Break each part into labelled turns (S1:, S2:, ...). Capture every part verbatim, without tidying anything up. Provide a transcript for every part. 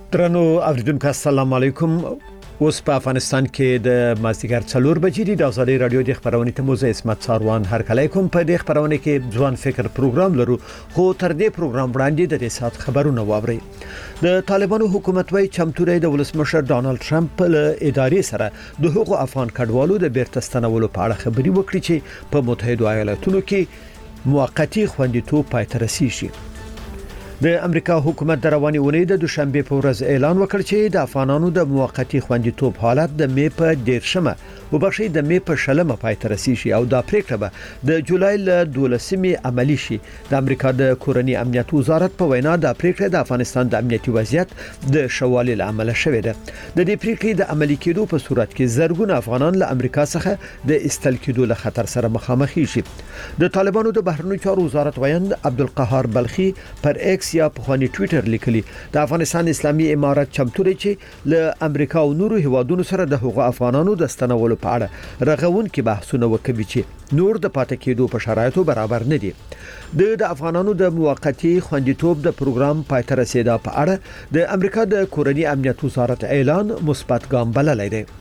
S1: درنو اوریدونکو السلام علیکم. اوس په افغانستان کې د مازدیګر څلور بجې د ازادي رادیو د خبرونې ته موزه اسمت ساروان هر کله کوم په دې خبرونه کې ځوان فکر پروګرام لرو. خو تر دې پروګرام وړاندې د دې سات خبرونه واوري. د طالبانو حکومت وايي چمتوري د ولسمشر ډانلډ ټرمپ له ادارې سره د حقوق افغان کډوالو د بیرته ستنولو په اړه خبري وکړي چې په متحده ایالاتونو کې موقتی خوندیتوب پای ته رسیږي. د امریکا حکومت د رواني اونۍ د دوشنبه په ورځ اعلان وکړ چې د افغانانو د موقتی خوندیتوب حالت د می په دیرشمه او بخښي د می په شلمه پای ته رسیږي او دا پریکړه به د جولای ل دولسمې عملی شي. د امریکا د کورنی امنیت وزارت په وینا د پریکړه د افغانستان د امنیتي وضعیت د شوالي لامل شوې ده. د دې پریکړې د عملي کېدو په صورت کې زرګونه افغانان له امریکا څخه د استل کېدو له خطر سره مخامخ شي. د طالبانو د بهرنیو چارو وزارت ویاند عبدالقهار بلخي پر ایکس یا په خواني ټوئیټر لیکلي د افغانستان اسلامي امارت چمتوري چې له امریکا او نورو هیوادونو سره د حقوق افغانانو د ستنولو په اړه رغون کې بحثونه وکوي چې نور د پاتې کېدو په شرایطو برابر نه دي. د د افغانانو د موقتی خوندیتوب د پروګرام پای ته رسیدا په اړه د امریکا د کورنی امنیت وزارت اعلان مثبت ګام بللی دی.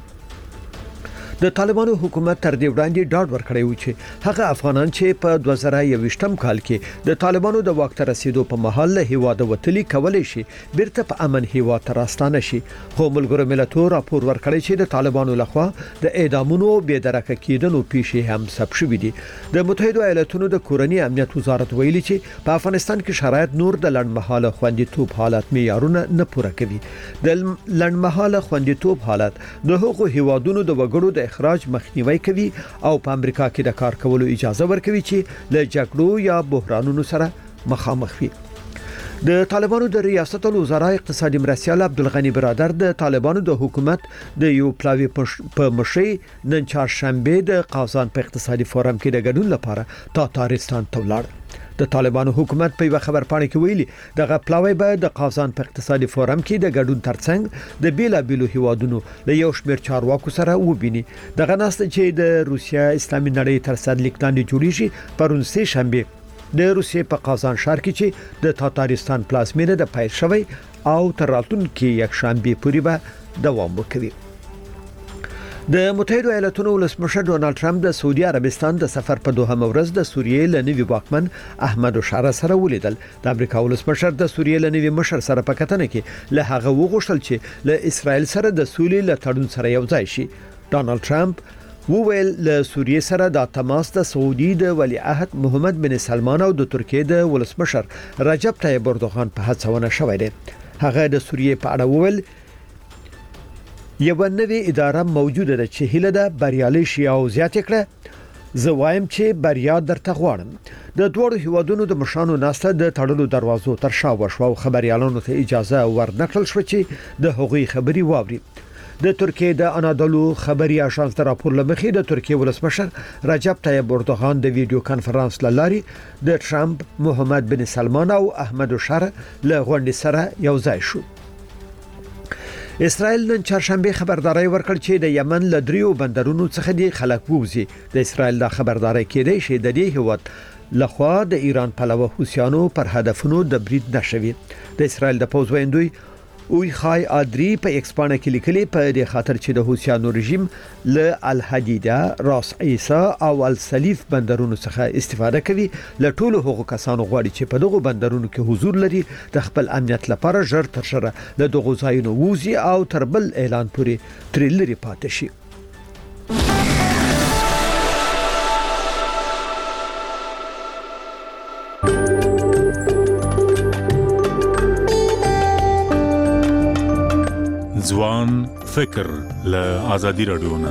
S1: د طالبانو حکومت تر دې وړاندې ډاډ ورکړی و چې هغه افغانان چې په دوه زره یوویشتم کال کې د طالبانو د واک ته رسیدو په مهال له هیواده وتلي کولای شي بیرته په امن هیواد ته راستانه شي. خو ملګرو ملتونو راپور ورکړی چې د طالبانو لخوا د اعدامونو بې درکه کېدنو پیښې هم ثبت شوې دي. د متحده ایالاتونو د کورنی امنیت وزارت ویلي چې په افغانستان کې شرایط نور د لړمحاله خوندیتوب حالت معیارونه نه پوره کوي. د لړمحاله خوندیتوب حالت د هغو هیوادونو د وګړو د اخراج مخنیوي کوي او په امریکا کې د کار کولو اجازه ورکوي چې له جګړو یا بحرانونو سره مخامخ وي. د طالبانو د ریاست الوزرا اقتصادي مرستیال عبدالغنی برادر د طالبانو د حکومت د یو پلاوی په مشي نن چهارشنبه د قازان په اقتصادي فورم کې د ګډون لپاره تاتارستان ته ولاړ. د طالبانو حکومت په یو خبر پاڼه کې ویلي دغه پلاوی به د قازان په اقتصادي فورم کې د ګډون ترڅنګ د بیلا بیلو هیوادونو له یو شمېر چارواکو سره وبیني. دغه ناست چې د روسیا اسلامي نړۍ تر صد لیک لاندې جوړیږي پرون سه شنبه د روسیې په قازان ښار کې چې د تاتارستان پلازمینه د پیل شوی او تر راتلونکي یک شنبه پورې به دوام وکړي. د متحده ایالاتونو ولسمشر ډانلډ ټرمپ د سعودي عربستان د سفر په دوهم ورځ د سوریې له نوي واکمن احمد شارع سره ولیدل. د امریکا ولسمشر د سوریې له نوي مشر سره په کتنه کې له هغه وغوښتل چې له اسرائیل سره د سولې له تړون سره یو ځای شي. ډانلډ ټرمپ وویل له سوریې سره د تماس د سعودي د ولیعهد محمد بن سلمان او د ترکیې د ولسمشر رجب طیب اردوغان په هڅونه شوی دی. هغه د سوریې په اړه وویل یو نوې اداره موجوده ده چې هیله ده بریالي شي او زیات کړه. زه وایم چې بریا درته غواړم. د دوړو هیوادونو د مشانو ناسته د تړلو دروازو تر شا وشو او خبريالانو ته اجازه ورنکړل شو چې د هغوی خبري واوري. د ترکیې د انادولو خبري اژانس د راپور لمخې د ترکیې ولسمشر رجب طیب اردوغان د ویډیو کانفرنس لاري د ټرمپ محمد بن سلمان او احمد شارع له غونډې سره یو ځای شو. اسرائیل نن چهارشنبه خبرداري ورکړ چې د یمن له دریو بندرونو څخه د خلک ووزي. د اسرائیل د خبرداري کېدای شي د دې هیواد لخوا د ایران پلوه حوثیانو پر هدفونو د برید نشوي. د اسرائیل د پوز ویندوی اوی خای ادری په ایکسپانه کې لیکلي په دې خاطر چې د حوثیانو رژیم له الحدیده، راس عیسی او السلیف بندرونو څخه استفاده کوي. له ټولو هغو کسانو غواړي چې په دغو بندرونو کې حضور لري د خپل امنیت لپاره ژر تر ژره له دغو ځایونو ووزي او تر بل اعلان پورې ترې لرې پاتې شي.
S2: ځوان فکر له آزادي رادیو نه.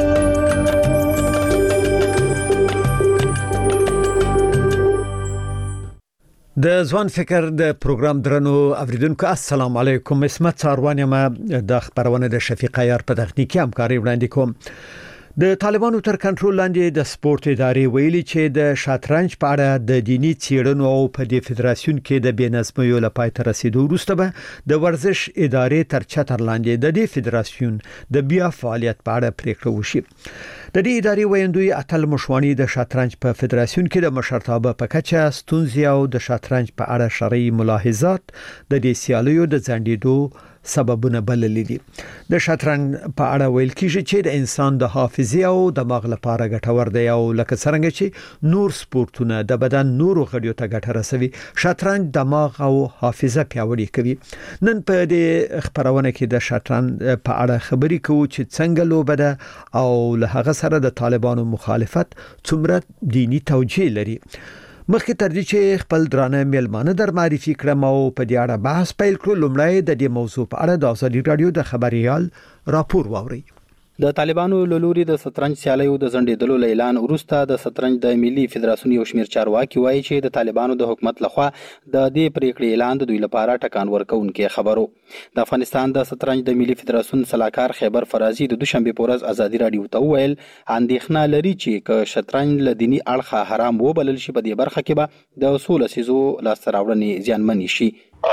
S1: د ځوان فکر د پروګرام درنو اوریدونکو السلام علیکم. اسمت ساروان یم د خبرونه د شفیق عیار په تخنیکی همکاري وړاندې کوم. د طالبانو تر کنټرول لاندې د سپورت ادارې ویلي چې د شطرنج په اړه د دینی څېړنو او په دې فدراسیون کې د بېنظمیو لپاره تر رسیدو وروسته به د ورزش ادارې تر چتر لاندې د دې فدراسیون د بیا فعالیت په اړه پریکړه وشي. د دې ادارې ویندوی اتل مشوانی د شطرنج په فدراسیون کې د مشرتابه په کچه ستونزې او د شطرنج په اړه شرعي ملاحظات د دې سیالیو د ځنډېدو سببونه بللي دي. د شطرنج په اړه ویل کیږي چې د انسان د حافظې او دماغ لپاره ګټور دی او لکه څنګه چې نور سپورتونه د بدن نورو غړیو ته ګټه رسوي، شطرنج دماغ او حافظه پیاوړې کوي. نن په دې خبرونه کې د شطرنج په اړه خبرې کوو چې څنګه لوبه ده او له هغه سره د طالبانو مخالفت څومره دینی توجیه لري. مخکې تر دې چې خپل درانه میلمانه در معرفي کړم او په دې اړه بحث پیل کړو، لومړی د دې موضوع په اړه د ازادي رادیو د خبريال راپور واوري.
S3: د طالبانو لوري د شطرنج سیالیو د زندېدلو اعلان وروسته د شطرنج د ملي فدراسیون یو شمېر چارواکي وایي چې د طالبانو د حکومت لخوا د دې پریکړې اعلان د دوی لپاره ټکان ورکوونکی خبرو. د افغانستان د شطرنج د ملي فدراسیون صلاحکار خیبر فرازي د دوشنبه په ورځ ازادي رادیو ته وویل اندېښنه لري چې ک شطرنج له دینی اړخه حرام وبلل شي په دې برخه کې به د اصول سيزو لاسته راوړنې زیانمن شي.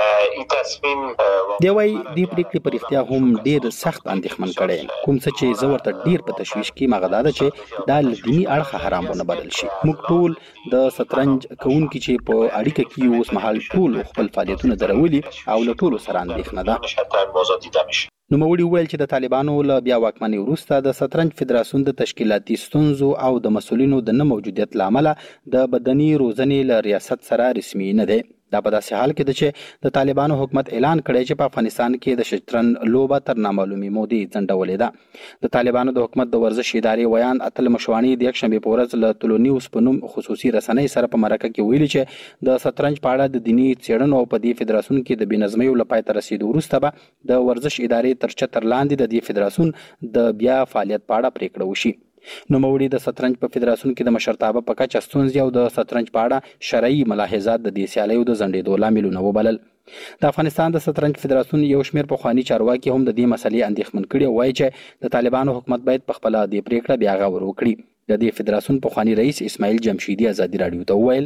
S3: دی وای دی پریکړې پر اختیار هم ډیر سخت اندېښمن کړي، کوم څه چې زه ورته ډیر په تشویش کې مغدا ده چې دا دینی اړخ حرام ونه بدل شي. موږ ټول د شطرنج کوونکي چې په اړیکه کې اوس مهال ټول خپل فعالیتونه درولي او له ټولو سره اندېښنه ده. نو موري ویل چې د طالبانو له بیا واکمنۍ وروسته د شطرنج فدراسیون د تشکیلاتي ستونزو او د مسولینو د نه موجودیت لامل د بدني روزنې له ریاست سره رسمي نه دی. دا په داسې حال کې ده چې د طالبانو حکومت اعلان کړی چې په افغانستان کې د شطرنج لوبه تر نامعلومې مودې ځنډولې ده. د طالبانو د حکومت د ورزش ادارې ویان اتل مشوانی د یکشنبه په ورځ له تلو نیوز په نوم خصوصي رسنۍ سره په مرکه کې ویلي چې د شطرنج په اړه د دینی څېړنو او په دې فدراسیون کې د بنظمۍ لپاره تر رسیدو وروسته به د ورزش ادارې تر چتر لاندې د دې فدراسیون د بیا فعالیت په اړه پریکړه وشي. نو موري د شطرنج په فدراسیون کې د مشرتابه په کچه ستونزې او د شطرنج په اړه شرعي ملاحظات د دې سیالیو د ځنډېدو لاملونه وبلل. د افغانستان د شطرنج فدراسیون یو شمېر پخواني چارواکي هم د دې مسلې اندېښمن کړي او وایي چې د طالبانو حکومت باید په خپله دې پریکړه بیا غور وکړي. د دې فدراسیون پخواني رئیس اسماعیل جمشیدي ازادي رادیو ته وویل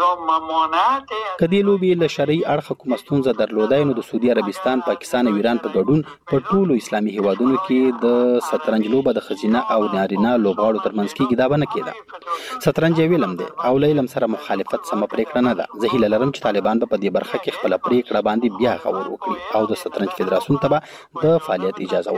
S3: کدی لوبي له شرعي اړخ کومه ستونزه درلودای نو د سعودي عربستان، پاکستان او ایران په ګډون په ټولو اسلامي هیوادونو کې د شطرنج لوبه د ښځینه او نارینه لوبغاړو ترمنځ کېږي. دا به نه کېده. شطرنج یو علم دی او له علم سره مخالفت سمه پریکړه نه ده. زه هیله لرم چې طالبان به په دې برخه کې خپله پریکړه باندې بیا غور وکړي او د شطرنج فدراسیون ته به د فعالیت اجازه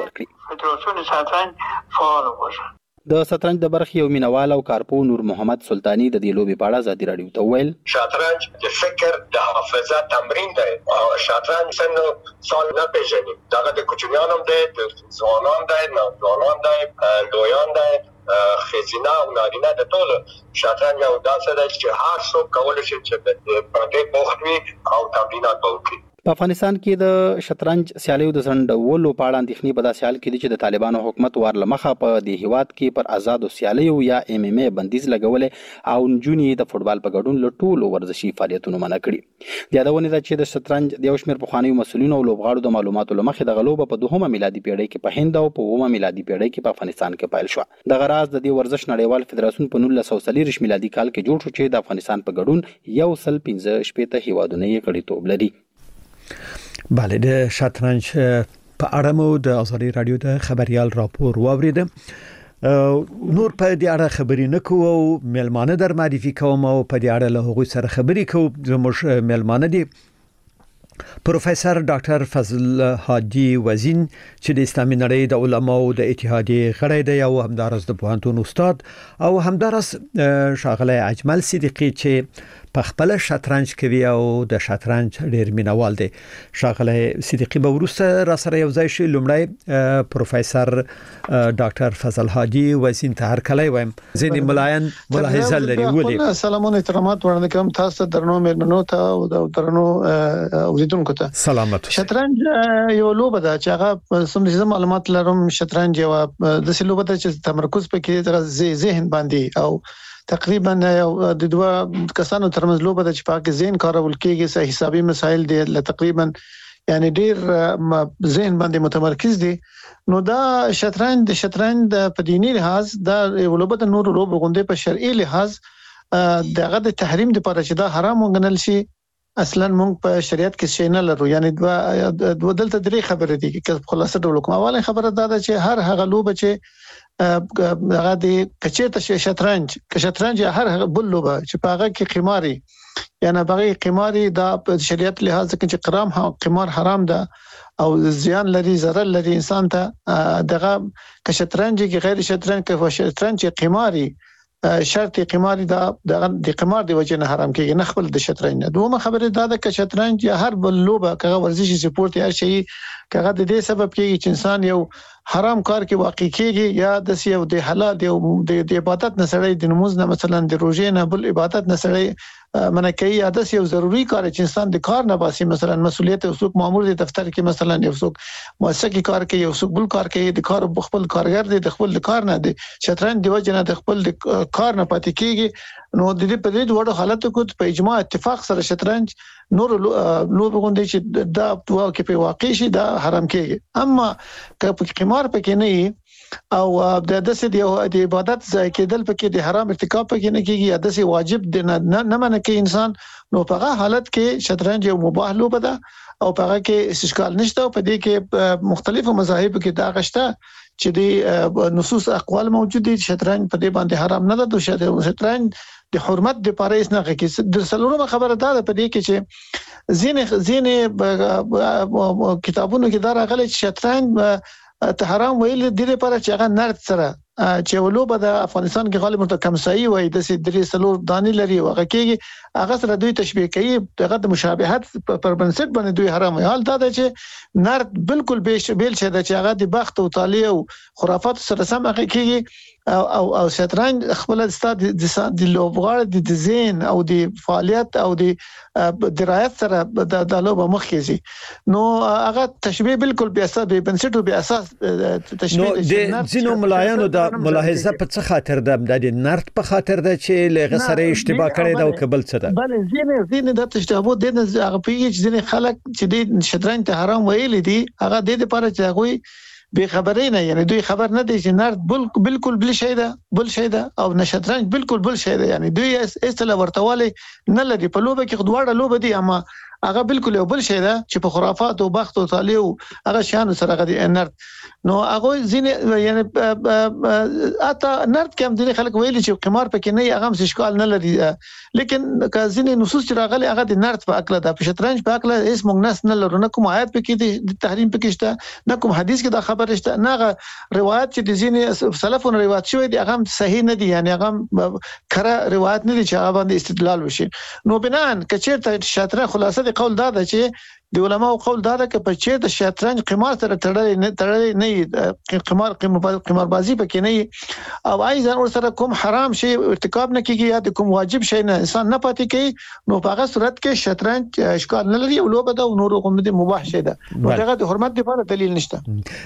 S3: ورکړي. د شطرنج د برخې یو مینوال او کارپو نور محمد سلطانی د دې لوبې په اړه ازادي رادیو ته وویل
S4: شطرنج د فکر د حافظه تمرین دی او شطرنج څنګه سال نه پیژني. دغه د کوچنیانو دی، د ځوانانو دی، نوجوانانو دی، لویان دی، ښځینه او نارینه د ټولو. شطرنج یو داسې دی چې هر څوک کولی شي چې په دې بوخت وي او تمرینات وکړي.
S3: په افغانستان کې د شطرنج سیالیو د ځنډولو په اړه اندېښنې په داسې حال کې دي چې د طالبانو حکومت ور له مخه په دې هیواد کې پر آزادو سیالیو یا ایم ایم ای بندیز لګولې او نجونې د فوټبال په ګډون له ټولو ورزشي فعالیتونو منع کړي. د یادونې ده چې د شطرنج د یو شمېر پخوانیو مسؤلینو او لوبغاړو د معلوماتو له مخې دغه لوبه په دوهمه میلادي پیړۍ کې په هند او په اوومه میلادي پیړۍ کې په افغانستان کې پیل شوه. دغه راز د دې ورزش نړیوال فدراسیون په نولس سوه څلوېښت میلادي کال کې جوړ شو چې د افغانستان په ګډون یو سل پنځه شپېته هیوادونه یې غړیتوب لري.
S1: بله، د شطرنج په اړه مو د ازادي رادیو د خبريال راپور واورید. نور په دې اړه خبرې نه کوو او میلمانه در معرفي کوم او په دې اړه له هغوی سره خبرې کوو. زموږ میلمانه دي پروفیسور ډاکټر فضل حاجی وزین چې د اسلامي نړۍ د علماو د اتحادیې غړی دی او همدارس د پوهنتون استاد او همدارس شاغلی اجمل صدیقی چې په خپل شطرنج کوي او د شطرنج ډیر مینوال دی. شاغلی صدیقی به وروسته را سره یو ځای شي. لومړی پروفیسور ډاکټر فضل حاجی وزین ته هرکلی وایم. ځینې ملایان ملاحظه لري. ولې
S5: سلامونه احترامات وړاندې کوم تاسو درنو مېلمنو ته او د درنو اوریدونکو ته.
S1: سلامت.
S5: شطرنج یو لوبه ده چې هغه سمجه معلومات لرم. شطرنج یو د څه لوبه ده چې تمرکز پکې د ذهن باندې او تقریبا د دوه کسانو ترمنځ لوبه ده چې پاکه ذهن کارول کېږي. سه حسابي مسایل دي تقریبا یعنی ډیر ذهن باندې متمرکز دي. نو دا شطرنج د شطرنج د پدینی لحاظ دا لوبه د نور لوب غونډه په شرعي لحاظ دغه د تحریم لپاره چې دا حرام وګڼل شي اصلا مونږ په شریعت کې شی نه لرو. یعنی دوه دوه دلته درې خبرې دي چې خلاصه ډول کوم. اوله خبره دا ده چې هر هغه لوبه چې هغه د کچېته شطرنج که شطرنج یا هر هغه بل لوبه چې په هغه کې قماري یا نه بغي قماري د شریعت لحاظ کې قرام قمار حرام ده او زیان لري ضرر لري انسان ته دغه که شطرنج کې غیر شطرنج کې شطرنج قماري شرط قماري دا د قمار دی وجه نه حرام کېږي نه خپل د شطرنج نه. دومره خبره دا ده چې شطرنج یا هر بل لوبه کغه ورزشي سپورت یا شي کغه د دې سبب کېږي چې انسان یو حرام کار کې واقع کېږي یا د سیو د حلال دی د عبادت نه سړی د نماز نه مثلا د روزې نه بل عبادت نه سړی منه کوي یا د یو ضروری کار چې انسان د کار نه باسي مثلا مسؤلیت او څوک مامور دی دفتر کې مثلا یو څوک مؤسسه کې کار کوي یو څوک بل کار کوي د کار خپل کارګر دی د خپل کار نه دی شطرنج دی وجه نه د خپل کار نه پاتې کېږي نو د دې په دې وړو حالت کې په اجماع اتفاق سره شطرنج نور لوبه غونډې چې دا په واقع په واقع شي دا حرام کېږي. اما که قمار پکې نه او د دسه د عبادت ځای کېدل پکې د حرام ارتکاب پکې نه کېږي یا دسه واجب دی نه نه منه کې انسان نو په هغه حالت کې شطرنج یو مباح لوبه ده او په هغه کې اشکال نشته او په دې کې مختلفو مذاهب کې دا غشته چې د نصوص اقوال موجود دي شطرنج په دې باندې حرام نه ده. شطرنج د حرمت د پاره نه کې د سلوړو خبره ده په دې کې چې زین زین کتابونو کې دا راغلي چې شطرنج ته حرام ویل د دې لپاره چې هغه نرد سره چې ولوبه د افغانستان کې غالب مرته کمسایي وای د سې درې سلور دانی لري وغه کېږي هغه سره دوی تشبیه کوي دغه د مشابهت پر بنسټ باندې دوی حرام حال دا ده چې نرد بالکل بیل شه د چې هغه د بخت او طالع او خرافات سره سم هغه کېږي او او او شطرنج خپل استاد د لوبغاړي د ذهن او د فعالیت او د درایت سره د لوبه مخکېږي نو هغه تشبیه بالکل بیا اساس به بنسټو بیا اساس تشبیه
S1: د زینو ملایانو د ملاحظه په څه خاطر ده د نرد په خاطر ده چې لغه سره اشتباه کړي دا او قبل څه ده
S5: بل زینه زینه د تشابه د هغه پیږي چې ځینې خلک چې د شطرنج ته حرام ویل دي هغه د دې لپاره چې هغه به خبرې نه یعنی دوی خبر نه دي چې نرد بالکل بل شي ده بل شي ده او نشطرنج بالکل بل شي ده یعنی دوی اصله ورتواله نه لري په لوبه کې خدواړه لوبه دي اما هغه بالکل یو بل شي ده چې په خرافات او بخت او طالع هغه شان سره غدي نرد نو هغه ځینې یعنی اته نرد کوم ځینې خلک ویلي چې قمار پکې نه هغه هم اشکال نه لري لیکن که ځینې نصوص چې راغلي هغه د نرد په اکله د شطرنج په اکله هیڅ موږ نس نه لرو نه کوم آیت پکې د تحریم پکې شته نه کوم حدیث کې دا خبره شته نه روایت چې د ځینې سلفونو روایت شوی دي هغه صحیح نه دي یعنی هغه کره روایت نه دي چې هغه باندې استدلال وشي نو بنان کچېرته شطرنج خلاصه قول دا ده چې د علماء قول دا ده چې په چې د شطرنج قمار سره تړلې نه تړلې نه قمار قمار بازی پکې نه او ايضا ور سره کوم حرام شی ارتکاب نه کیږي یا د کوم واجب شی نه انسان نه پاتې کوي نو په هغه صورت کې شطرنج اشکال نه لري او لوبه ده او نور کوم دي مباح شی ده نو دغه د حرمت لپاره دلیل نشته.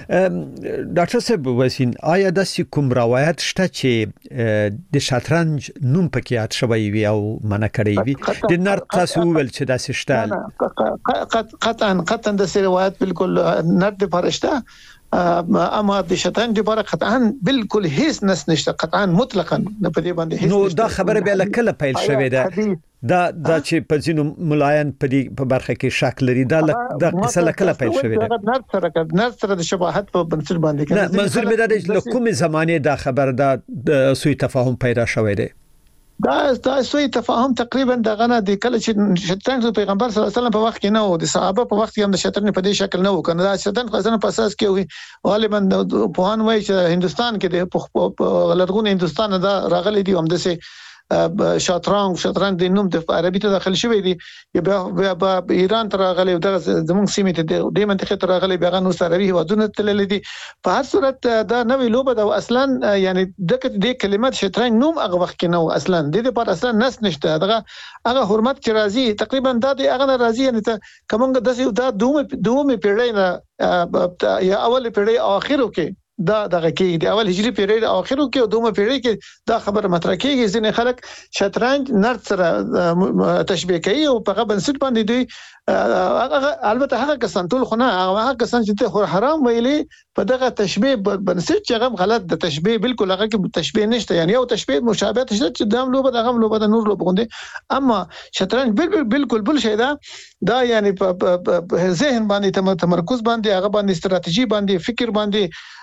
S1: ډاکټر صاحب وسین آیا د کوم روایت شته چې د شطرنج نوم پکې یاد شوی وي او منع کړی وي د نر تاسو ول چې د سشتال
S5: قطعا قطعا د روایت بالکل نرد فرشته اما د شطرنج لپاره قطعا بالکل هیڅ نس نشته قطعا مطلقاً په دې باندې هیڅ
S1: نو دا خبره به لکه پیل شوې ده دا دا چې په ځینو ملایان په دې په برخه کې شک لري دا دا قصه لکه پیل شوې ده
S5: نرد سره نرد سره د شباهت په بنسټ باندې
S1: کوي نه منظور مې دا د کومه زمانه دا خبر دا سوء تفاهم پیدا شوې ده
S5: دا دا سوء تفاهم تقریبا دغه نه د کله چې شطرنج پیغمبر صلی الله علیه وسلم په وخت کې نه و د صحابه په وخت کې هم د شطرنج په دې شکل نه و کنه دا شطرنج خاصه په اساس کې وي غالبا په هان وای چې هندستان کې د لرغون هندستان دا راغلي دي هم د سه شطرنج شطرنج د نوم د عربي ته داخل شوی دی بیا په ایران تر غلي د زمونږ سیمه ته د منطقه تر غلي بیا نو عربي ودونه تلل دي په هر صورت دا نوې لوبه دا اصلا یعنی دغه د کلمات شطرنج نوم هغه وخت کې نو اصلا د دې پر اصلا نس نشته دغه هغه حرمت چې راځي تقریبا دا د هغه راځي یعنی ته کومه د دا دومره دومره پیړۍ نه یا اول پیړۍ اخرو کې دا دغه کې د اول هجری پیړۍ اخرو کې او دومره پیړۍ کې دا خبره مطرح کېږي ځینې خلک شطرنج نرد سره تشبیه کوي او په هغه بنسټ باندې دوی البته هغه کسان ټول خو نه هغه کسان چې ته حرام ویلي په دغه تشبیه بنسټ چې هغه غلط د تشبیه بالکل هغه کې تشبیه نشته یعنی یو تشبیه مشابهت شته چې دام لوبه دغه لوبه د نور لوبه غوندي اما شطرنج بالکل بالکل بل شي دا دا یعنی په ذهن باندې تمرکز باندې هغه باندې ستراتیژي باندې فکر باندې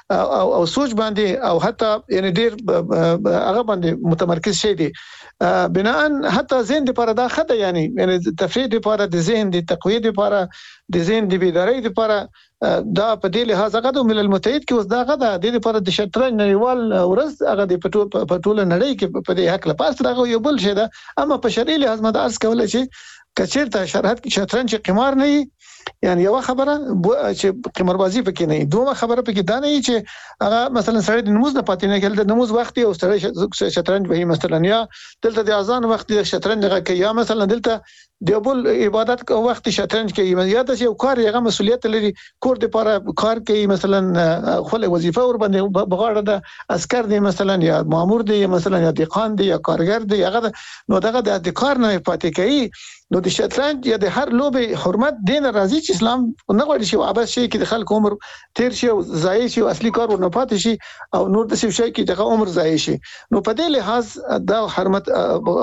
S5: او او سوچ باندې او حتی یعنی ډیر هغه باندې متمرکز شي دي بناء حتی ذهن لپاره دا خطه یعنی یعنی تفریح لپاره د ذهن د تقویه لپاره د ذهن د بیداری لپاره دا په دې لحاظ هغه د ملل متحد کې اوس دا غدا د لپاره د شطرنج نړیوال ورځ هغه د پټول پټول نړۍ کې په دې حق لپاره راغو یو بل شي دا اما په شرعي لحاظ مده ارز کولای شي کچیرته شرعت کې شطرنج قمار نه یعنی یو خبره چې قماربازي پکې نه دوه خبره پکې دا نه چې هغه مثلا سړی د نماز نه پاتې نه کېل د نماز وخت او سړی شطرنج به مثلا یا دلته د اذان وخت د شطرنج غږ یا مثلا دلته د بل عبادت کو وخت شطرنج کوي یا د یو کار یغه مسولیت لري کور د لپاره کار کوي مثلا خپل وظیفه ور باندې بغاړه د عسكر دی مثلا یا مامور دی مثلا یا دقان دی یا کارګر دی هغه نو دغه د کار نه پاتې کوي نو د شطرنج یا د هر لوبه حرمت دین راځي چې اسلام نه غواړي چې وابس شي کې د خلک عمر تیر شي او ضایع شي او اصلي کار ورنه پاتې شي او نور د څه شي کې د عمر ضایع شي نو په دې لحاظ دا حرمت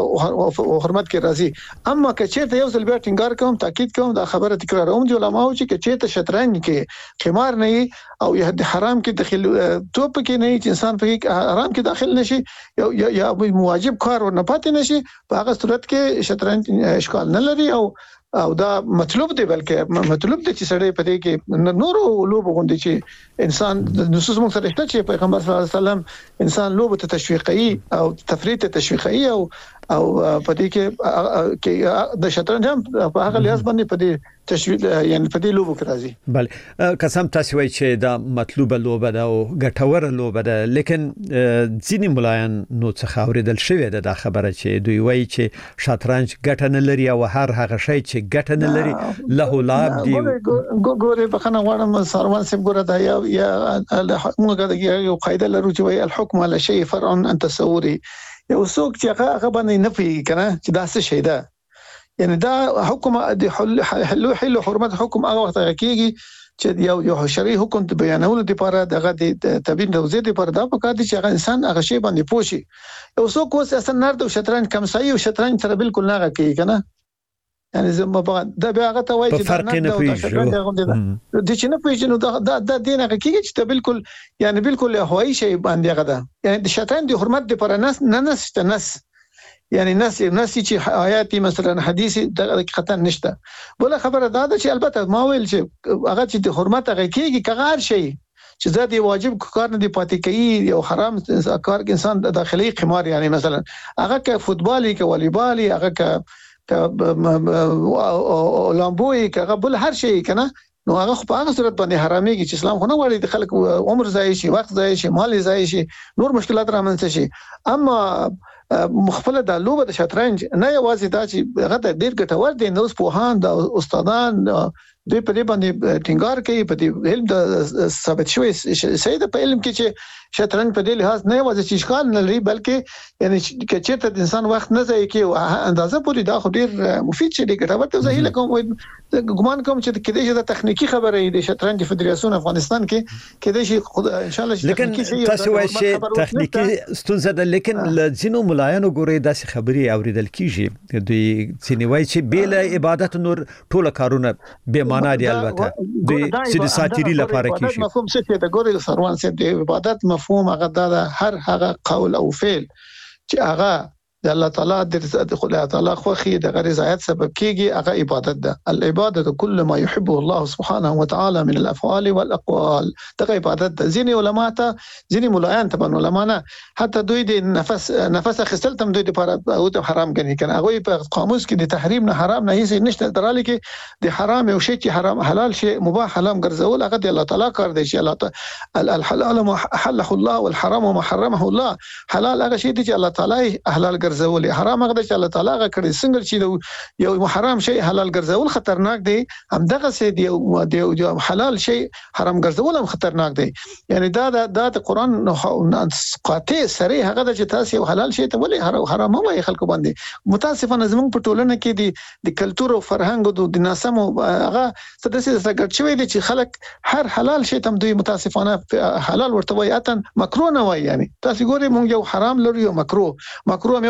S5: حرمت کې راځي اما کچې ته یو ځل بیا ټینګار کوم تاکید کوم دا خبره تکراروم چې علماء چې کچې ته شطرنج کې قمار نه او یا د حرام کې داخل توپ کې نه چې انسان په حرام کې داخل نشي یا یا مواجب کار ورنه پاتې نشي په هغه صورت کې شطرنج اشکال نه لري او او دا مطلوب دی بلکې مطلوب دی چې سړی په دې کې نور لوب غونډي چې انسان د نصوص موږ سره چې پیغمبر صلی الله علیه وسلم انسان لوب ته تشویقي او تفریح ته تشویقي او او په دې کې کې د شطرنج هم په هغه لحاظ باندې په دې تشویق یعنی په دې لوب کې راځي
S1: بله قسم تاسو وایي چې دا مطلوبه لوبه ده او ګټوره لوبه ده لیکن ځینې ملایان نو څه اوریدل شوی ده دا خبره چې دوی وایي چې شطرنج ګټه نه لري او هر هغه شی چې ګټه نه لري له لعب دی
S5: ګوره بخنه غواړم سروان سیم ګوره دا یا موږ دا یو قاعده لرو چې وایي الحكم على شيء فرع عن تصوري یو څوک چې هغه باندې نه پی کنه چې دا څه شي ده یعنی دا حکم د حل حل حرمت حکم هغه وخت کېږي چې یو یو شرعي حکم ته بیانولو لپاره دغه د تبیین توضیح لپاره دا پکار دي چې هغه انسان هغه شی باندې پوښي یو څوک اوس اصلا نرد او شطرنج کم صحیح او شطرنج تر بالکل نه کوي کنه یعنی زما دا بیا هغه ته وایي چې
S1: فرق نه پیژنو
S5: د چې نه پیژنو دا د دینه کې چې ته بالکل یعنی بالکل هوایي شی باندې هغه ده یعنی د شطرنج د حرمت لپاره نس نه نس نس یعنی نس نس چې آیاتي مثلا حدیث د حقیقت نشته بل خبره دا ده چې البته ما ویل چې هغه چې د حرمت هغه کېږي کغار شي چې زادي واجب کار نه دی پاتې کوي یو حرام کار کې انسان داخلي قمار یعنی مثلا هغه ک فوتبالي ک والیبالي هغه ک لامبوي ک بل هر شي کنه نو هغه په هغه صورت باندې حراميږي چې اسلام خو نه غواړي د خلک عمر ضایع شي وخت ضایع شي مال ضایع شي نور مشکلات رامنځته شي اما مخفله د لوبه د شطرنج نه یوازې دا چې هغه ډیر ګټور دي نو په د استادان دوی په دې باندې ټینګار کوي په دې علم د ثابت شوی سید په علم کې چې شطرنج په دې لحاظ نه یوازې چې اشکال نه لري بلکې یعنی چې چیرته د انسان وخت نه ضایع کوي اندازه پوری دا خو ډیر مفید شي د ګټور ته زهیله کوم ګمان کوم چې کله چې د تخنیکی خبره د شطرنج فدراسیون افغانستان کې کله چې ان شاء الله
S1: لیکن تاسو وایي چې تخنیکی ستونزه ده لیکن لزینو ملایانو ګوري داسې خبري اوریدل کیږي دوی چې وایي چې بیل عبادت نور ټول کارونه به معنا دي البته دوی چې د ساتيري لپاره کیږي
S5: مفهوم څه دی ګوري سروان څه دی عبادت مفهوم هغه د هر هغه قول او فعل چې هغه د الله تعالی د خدای تعالی خوخي د رضایت سبب کیږي هغه عبادت ده العباده كل ما يحبه الله سبحانه وتعالى من الافعال والاقوال دغه عبادت ده ځینې علما ته ځینې مولایان ته علما نه حتی دوی د نفس نفس اخستل تم دوی لپاره او ته حرام کوي کنه هغه په قاموس کې د تحریم نه حرام نه هیڅ نشته دراله کې د حرام یو شی چې حرام حلال شی مباح حرام ګرځول هغه د الله تعالی کار دی چې الله تعالی الحلال ما حله الله والحرام ما حرمه الله حلال هغه شی چې الله تعالی حلال ګرځول حرام هغه چې الله تعالی هغه کړی څنګه چې یو حرام شی حلال ګرځول خطرناک دی همدغه سي دی یو حلال شی حرام ګرځول هم خطرناک دی یعنی دا د قرآن قاطع سره هغه چې تاسو حلال شی ته ولې حرام وایي خلکو باندې متاسفانه زموږ په ټولنه کې دی د کلچر او فرهنګ د ناسم هغه ستاسو څنګه شوی دی چې خلک هر حلال شی ته دوی متاسفانه حلال ورته وایي اتن مکروه نه وایي یعنی تاسو ګورئ مونږ یو حرام لرو یو مکروه مکروه یو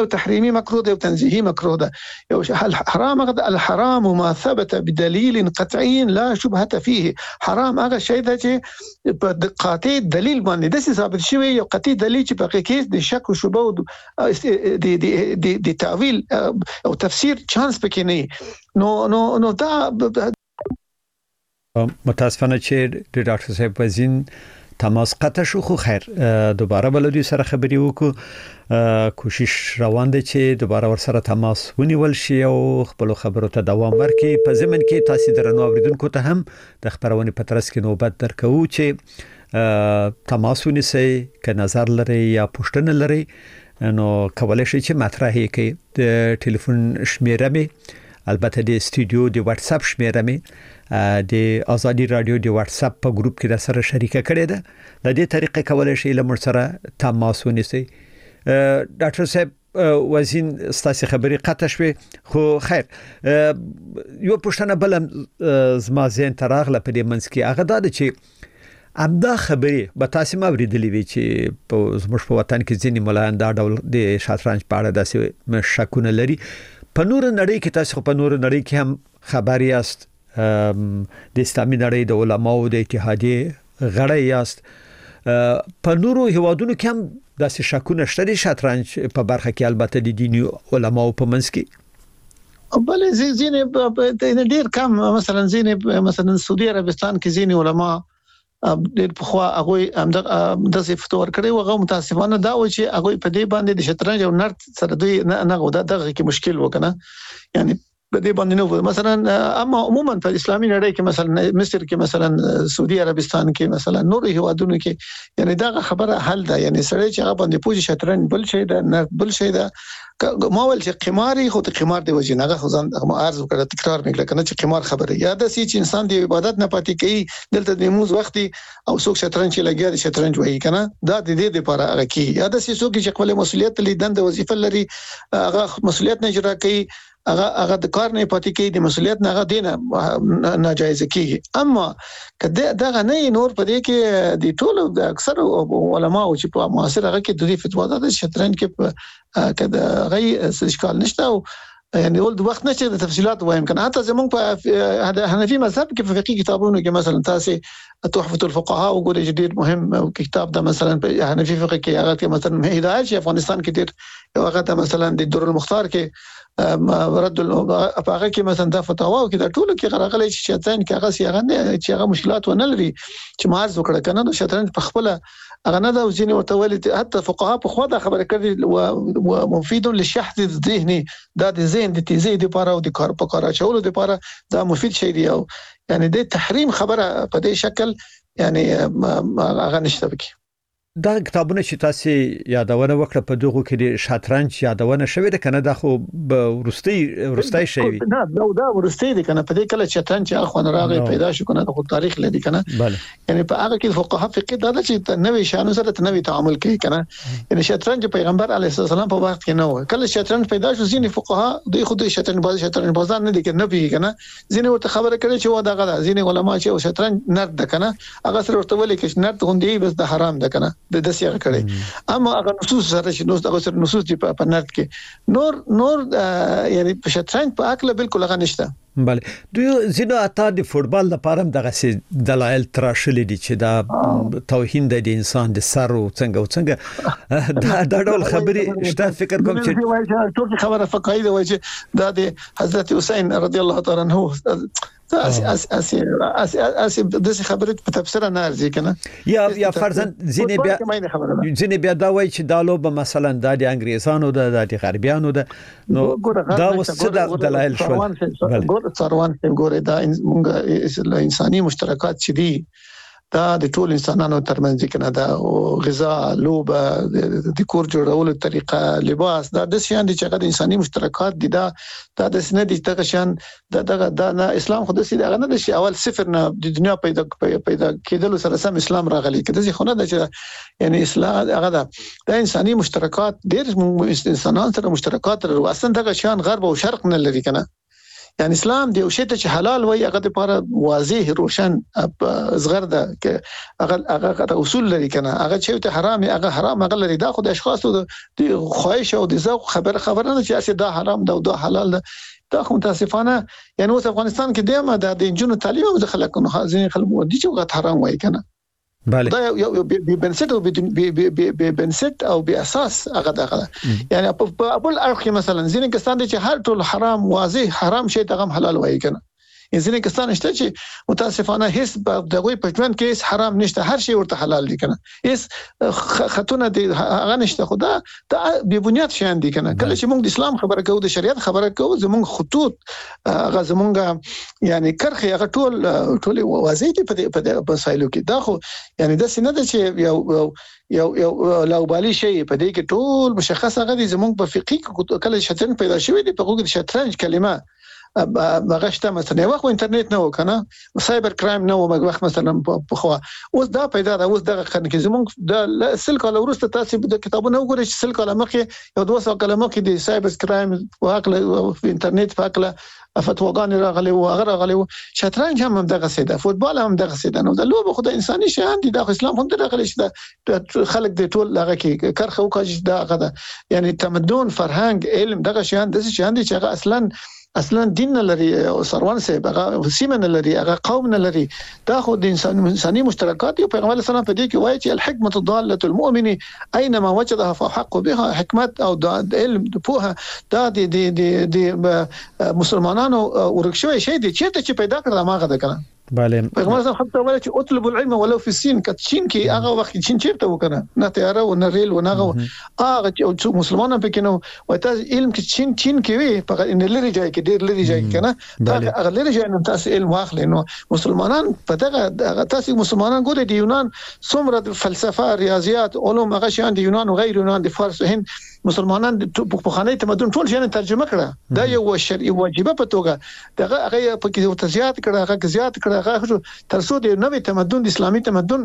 S5: تحريمي مكروه ده او تنزيهي مكروه ده. یو حرام هغه الحرام ما ثبت بدليل قطعي لا شبهه فيه. حرام هغه شی ده چې په قاطع دلیل باندې د ثابت شوی یو قطعي دلیل چې په کې د شک او شبهه او د د د تعویل او تفسیر چانس پکې نه. نو نو نو دا
S1: متاسفانه چې د ډاکټر صاحب وزین تماس قطع شو. خو خیر دوباره بل دوی سره خبري وکړو. کوشش روان دي چې دوباره ور سره تماس ونیول شي او خپل خبرو ته دوام ورکړي. په ضمن کې تاسو درنو اوریدونکو ته هم د خبرونه په ترڅ کې نوبت درکو چې تماس ونیسي که نظر لري یا پوښتنه لري نو کولای شي چې مطرح کړي. د ټلیفون شمیره می البته د استودیو د واتس اپ شمیره می د آزادی رادیو د واتس اپ په ګروپ کې د سره شریکه کړې ده. د دې طریقې کولای شي لمر سره تماس ونیسي. ډاکټر صاحب وزین ستاسو خبرې قطع شوه. خو خیر یو پښتنه بل زما زین تراغله په دې منځ کې هغه د چې ابدا خبرې به تاسو ما ورېدلې وی چې په زموږ په وطن کې ځینې ملایان دا ډول د شطرنج په اړه داسې شکونه لري. په نور نړۍ کې تاسو په نور نړۍ کې هم خبر یاست، د اسلامي نړۍ د علماو د اتحادیې غړی یاست. په نورو هیوادونو کې هم داسې شکونه شته د شطرنج په برخه کې البته د دیني علماو په منځ کې؟
S5: بلې ځینې ډېر کم، مثلا ځینې مثلا سعودي عربستان کې ځینې علما ډېر په خوا هغه هم د صفت ور کړی وغه متاسفانه دا و چې هغه په دې باندې د شطرنج او نرد سره دوی نه غوډه دغه کې مشکل وکنه. یعنی په دې باندې نو مثلا اما عموما په اسلامي نړۍ کې مثلا مصر کې مثلا سعودي عربستان کې مثلا نور هیوادونو کې یعنی دا خبره حل ده. یعنی سړی چې هغه باندې پوجي شطرنج بل شي ده نرد بل شي ده ما ول چې قماري خو ته قمار دی وجه نه غوځان هغه عرض وکړه تکرار میکړه کنه چې قمار خبره یا د سي چې انسان دی عبادت نه پاتې کوي دلته د موز وختي او څوک شطرنج لګیا دی شطرنج وایي کنه دا د دې لپاره هغه کی یا د سي څوک چې خپل مسولیت لیدند وظیفه لري هغه مسولیت نه اجرا کوي هغه هغه د کار نه پاتې کوي د مسولیت نه هغه دینه ناجایز کیږي. اما کله دا نه نور په دې کې د ټولو د اکثر علما او چې په معاصر هغه کې د دې فتوا د شطرنج کې کده غي اشکال نشته او یعنی ول د وخت نشته د تفصيلات وایم کنه. حتی زمونږ په حنفي مذهب کې په فقهي کتابونو کې مثلا تاسو تحفة الفقهاء وګورئ ډېر مهم کتاب ده مثلا په حنفي فقه کې هغه مثلا هدايت چې افغانستان کې ډېر یو هغه مثلا د در المختار کې رد هغه کې مثلا د فتاوا کې د ټولو کې غرغلې چې شطرنج کې هغه سیغه نه چې هغه مشکلات ونه لري چې مارز وکړه کنه نو شطرنج په خپل هغه نه دا ځینې ورته ولې حتی فقها په خوا دا خبره کړي او مفید للشحذ الذهني دا د ذهن د تیزی لپاره او د کار په کار اچولو لپاره دا مفید شی دی. او یعنی د تحریم خبره په دې شکل یعنی هغه نشته بکی.
S1: دا کتابونه چې تاسو یادونه وکړه په دغه کې د شطرنج یادونه شوې ده کنه دا خو ورستي ورستای شي وي
S5: نه دا دا ورستي دي کنه په دې کله شطرنج اخو نه راغی پیدا شو کنه د تاریخ لري کنه. یعنی په هغه کې فقها فقه دا چې نوې شانو سره نوې تعامل کوي کنه. یعنی شطرنج پیغمبر علیه السلام په وخت کې نه و کله شطرنج پیدا شو ځینې فقها دوی خو د شطرنج باز شطرنج بازار نه دي کنه نه پیږي کنه. ځینې ورته خبره کړي چې و دا غلا ځینې علما چې شطرنج نرد ده کنه هغه سره ورته ولي کې نرد غوندي بس د حرام ده کنه د دسیغه کړي. اما هغه نصوص سره چې نو هغه سره نصوص دی په نرد کې نور نور یعنی په شطرنج په اکل بالکل هغه نشته.
S1: بله دوی زینو اته د فوتبال لپاره دغه سي دلایل تراشلې دي چې دا توهین د انسان د سر او څنګه او څنګه دا د ډول خبرې شته. فکر کوم چې
S5: ټول خبره فقهي ده چې دا د حضرت حسین رضی الله تعالی عنہ اس اس اس اس اس د څه خبره په تفسیر نه ارزي کنه
S1: یا یا فرضاً ځینې بیا ځینې بیا دا وایي چې دا لوبه مثلا د انګریزانو د د غربیانو د نو دا وسه دلایل شو.
S5: ګور څاروان ګور دا موږ انساني مشترکات چې دي دا د ټول انسانانو ترمنځ کنه دا غذا لوبه د کور جوړولو طریقه لباس دا د شان دي چې د انساني مشترکات دي دا دا د سند دي تک شان دا د اسلام خو د سي دا نه د شي اول صفر نه د دنیا پیدا پیدا کېدل سره سم اسلام راغلی کده ځي خو نه د چې یعنی اسلام هغه دا د انساني مشترکات ډېر انسانان سره مشترکات لري اصلا دا شان غرب او شرق نه لري کنه. یعنی اسلام دی او شی ته حلال وای هغه لپاره واضح روشن زغر ده ک هغه هغه اصول لري کنه هغه چې ته حرام هغه حرام هغه لري دا خو د اشخاص د خواهش او د ذوق خبر خبر نه چې اسی دا حرام ده او دا حلال ده دا خو متاسفانه یعنی اوس افغانستان کې دمه د انجونو تعلیم او د خلکو نه ځین خلکو دي چې غت حرام وای کنه
S1: بله
S5: دا یو به بنسټ او به بنسټ او به اساس هغه دغه یعنی په خپل اړخ مثلا ځین کسان دي چې هر ټول حرام واضح حرام شی ته حلال وای کنه ځین کسان شته چې متاسفانه هیڅ دغه پټوان کې هیڅ حرام نشته هر شی ورته حلال دي کنه هیڅ خاتونه دي هغه نشته خدا دا به بنیاد شان دي کنه کله چې موږ د اسلام خبره کوو د شریعت خبره کوو زموږ خطوط هغه زموږ یعنی کرخه هغه ټول ټول واضح دي په مسایلو کې دا خو یعنی د سینه د چې یو یو یو لاوبالي شی په دې کې ټول مشخص هغه دي زموږ په فقې کله شتن پیدا شوی دی په هغه شطرنج کلمه مغشته مثلا وخت انټرنیټ نه وکنه سایبر کرایم نه و وخت مثلا په خو اوس دا پیدا دا اوس دغه خن کې زمونږ د سل کال ورسته تاسو د کتابونو وګورئ چې سل کال مخکې یو دوه سو کال مخکې د سایبر کرایم واقع په انټرنیټ فاکله فتواګان راغلي او هغه راغلي شطرنج هم دغه سیده فوتبال هم دغه سیده نو د لوب خدای انساني شان دي د اسلام هم دغه شته خلک د ټول هغه کې کرخه او کاج دغه ده یعنی تمدن فرهنګ علم دغه شان د شان دي چې هغه اصلا اصلا دین نه لري او سروان سه هغه سیمه نه لري هغه قوم نه لري دا خو د انسان انساني مشترکات او پیغمبر صلی الله علیه وسلم په دې کې وایي چې الحکمت ضاله المؤمن اينما وجدها فحق بها حکمت او د علم د پوهه دا د د مسلمانانو ورکشوي شي دي چې ته پیدا کړل ماغه ده کنه
S1: بله
S5: پیغمبر صلی الله علیه وسلم چې اطلب العلم ولو في الصين کله چین کې هغه وخت چین چیرته وکنه نه تیار او نه ریل و نه هغه چې مسلمانانو پکې نو وای تاسو علم کې چین چین کې وي په ان لری ځای کې ډیر لری ځای کنه دا هغه لری ځای نو تاسو علم واخلئ نو مسلمانان په دغه تاسو مسلمانان ګوري د یونان څومره فلسفه ریاضیات علوم هغه شان د یونان او غیر یونان د فارس هند مسلمانان په خانه تمدن ټول شان ترجمه کړه دا یو شرعي واجبه په توګه دغه هغه په کې ورتزيات کړه هغه زیات کړه هغه تر څو د نوې تمدن د اسلامي تمدن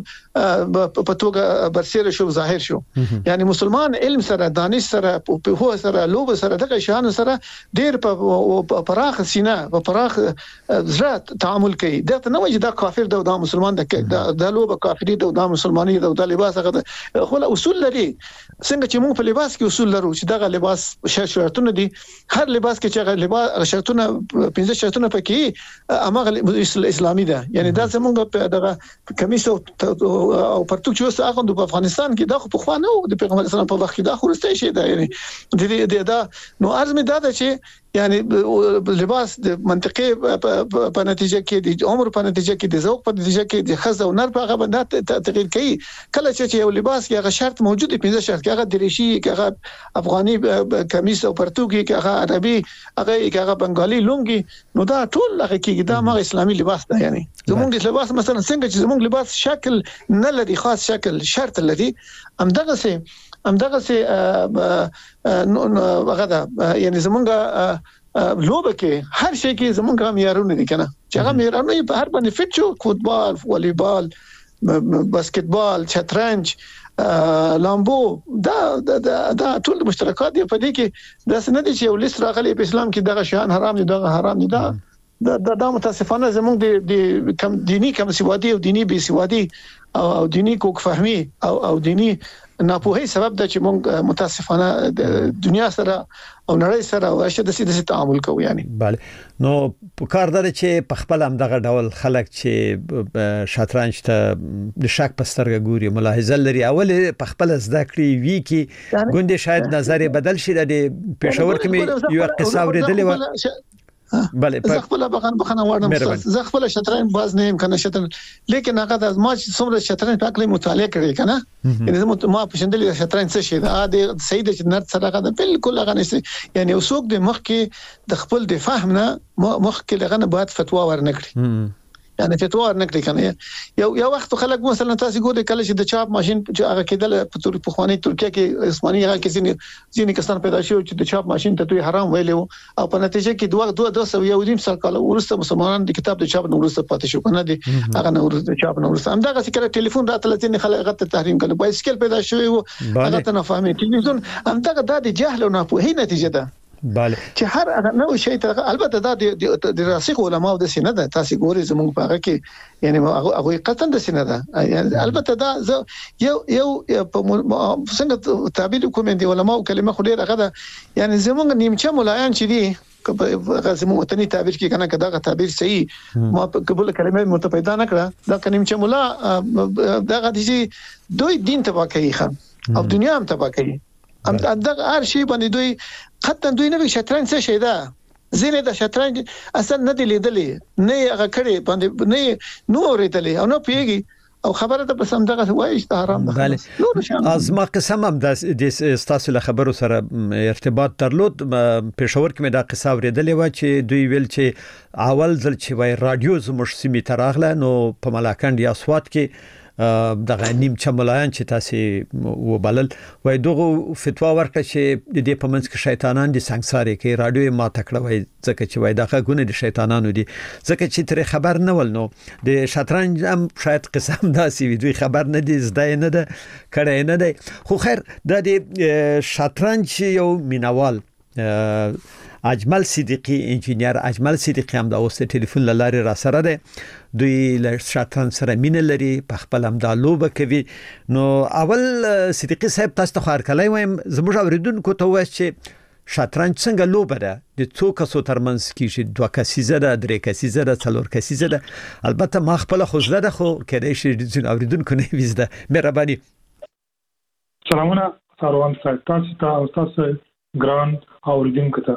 S5: په توګه برسېره شو ظاهر شو یعنی مسلمان علم سره دانش سره په هو سره لوب سره دغه شان سره ډېر په پراخ سینه په پراخ زړه تعامل کوي دغه نه وایي دا کافر دی دا مسلمان دی دا لوب کافری دی دا مسلمانۍ دی دا لباس هغه خو اصول لري څنګه چې موږ په لباس کې اصول لرو چې دغه لباس شرطونه دي هر لباس کې چې لباس شرطونه پنځه شرطونه پکې امغه اسلامي ده یعنی دا زمونږ دغه کمیس او پرتوک چې اوس هغه د افغانستان کې د خو خوانه او د پیغمبر اسلام په وخت کې دا خورسته شي دا یعنی د دې دا نو ارزمه دا ده چې یعنی لباس د منطقې په نتیجه کې د عمر په نتیجه کې د ذوق په نتیجه کې د خزه او نر په هغه باندې تغیر کوي کله چې یو لباس کې هغه شرط موجود دی پنځه شرط کې هغه دریشي کې هغه افغاني کمیس او پرتوګي کې هغه عربي هغه کې هغه بنگالي لونګي نو دا ټول هغه کې دا ما اسلامي لباس ده یعنی زموږ لباس مثلا څنګه چې زموږ لباس شکل نه لري خاص شکل شرط لري همدغه سي همدغه سي هغه ده یعنی زمونږ لوبه کې هر شي کې زمونږ معیارونه دي کنه چې هغه معیارونه په هر باندې فټ شو فوتبال والیبال باسکټبال شطرنج لامبو دا دا دا ټول مشترکات دي په دې کې دا څنګه دي چې یو لیست راغلي په اسلام کې دغه شیان حرام دي دغه حرام دي دا دا د متاسفانه زمونږ د کم دینی کم سوادي او دینی بي سوادي او دینی کوک فهمي او او دینی ناپوهي سبب د چې مونږ متاسفانه د دنیا سره او نړۍ سره واشه د سیده تعامل کوو یعنی
S1: bale نو په کار در چې په خپل هم دغه ډول خلک چې شطرنج ته د شک پسترګه ګوري ملاحظه لري اول په خپل زده کړی وی کې ګوندې شاید نظر بدل شي د پېښور کې یو قصه ورېدلې و
S5: بله زه خپل بخان بخانه وړم زه خپل شطرنج باز نه يم کنه شطرنج لیکن هغه د ما چې څومره شطرنج په اړه مطالعه کړی کنه یعنی ما په شندلې شطرنج څه شي دا د سید چې نر سره هغه بالکل هغه نشي یعنی وسوک د مخ کې د خپل د فهم نه مخ کې لغنه باید فتوا ورنکړي یعنی فتوا ورنکړي کنه یو یو وخت خلک مثلا تاسو ګورئ کله چې د چاپ ماشين چې هغه کېدل په تور په خواني ترکیه کې عثماني هغه کې ځینې کسان پیدا شو چې د چاپ ماشين ته دوی حرام ویلو او په نتیجه کې دوه دوه دوه سو یو دیم سال کال ورسته مسلمانان د کتاب د چاپ نو ورسته پاتې شو کنه دي هغه نو ورسته چاپ نو ورسته همدغه څنګه ټلیفون راتل چې خلک هغه ته تحریم کړي بایسکل پیدا شوی وو هغه ته نه فهمي ټلیفون همدغه د جهل او ناپوهي نتیجه ده
S1: bale
S5: چې هر هغه نو شی ته البته دا د راسخ علماء د سینه ده تاسو ګوري زموږ په هغه کې یعنی هغه قطن د سینه ده البته دا یو یو څنګه تعبیر کوم دي علماء کلمه خو ډیره غدا یعنی زموږ نیمچه مولایان چې دي غزمو وطني تعبیر کې کنه کدا تعبیر صحیح ما قبول کلمه متفیدا نه کړه دا نیمچه مولا دا غدي دوی دین تبا کوي خام او دنیا هم تبا کوي ام دغه هر شی باندې دوی حتی دوی نه شطرنج څه شي دا زینه د شطرنج اصلا نه دی لیدلې نه هغه کړي باندې نه نو اورېدلې او نو پیږي او خبره ته بس هم دغه وایي چې حرام ده
S1: از ما قسم هم د استاسو له خبرو سره ارتباط درلود پېښور کې مې دا قصه اورېدلې و چې دوی ویل چې اول ځل چې وای رادیو زموږ سیمې ته راغله نو په ملاکنډ یا سوات کې دغه نیم چملایان چې تاسو وبلل وای دغه فتوا ورکړه چې د دې په منځ کې شیطانان دي سنگساري کې رادیو ما تکړه وای ځکه چې وای دغه ګونه دي شیطانانو دي ځکه چې تر خبر نه ول نو د شطرنج هم شاید قسم داسي وي دوی خبر نه دي زده نه ده کړه نه ده خو خیر د شطرنج یو مینوال اجمل صدیقی انجینیر اجمل صدیقی هم د اوس ټلیفون لاره را سره ده دوی له شطرنج سره مینه لري په خپل هم د لوبه کوي نو اول صدیقی صاحب تاسو ته خبر کړی وایم زموږ اوریدونکو ته وایي چې شطرنج څنګه لوبه ده د څو کسو ترمنځ کې دوه کسیزه ده درې کسیزه ده څلور کسیزه ده البته ما خپل خو زده ده خو کېدای شي د اوریدونکو نه وزده مهرباني
S6: سلامونه ساروان صاحب تاسو ته او تاسو ګران اوریدونکو ته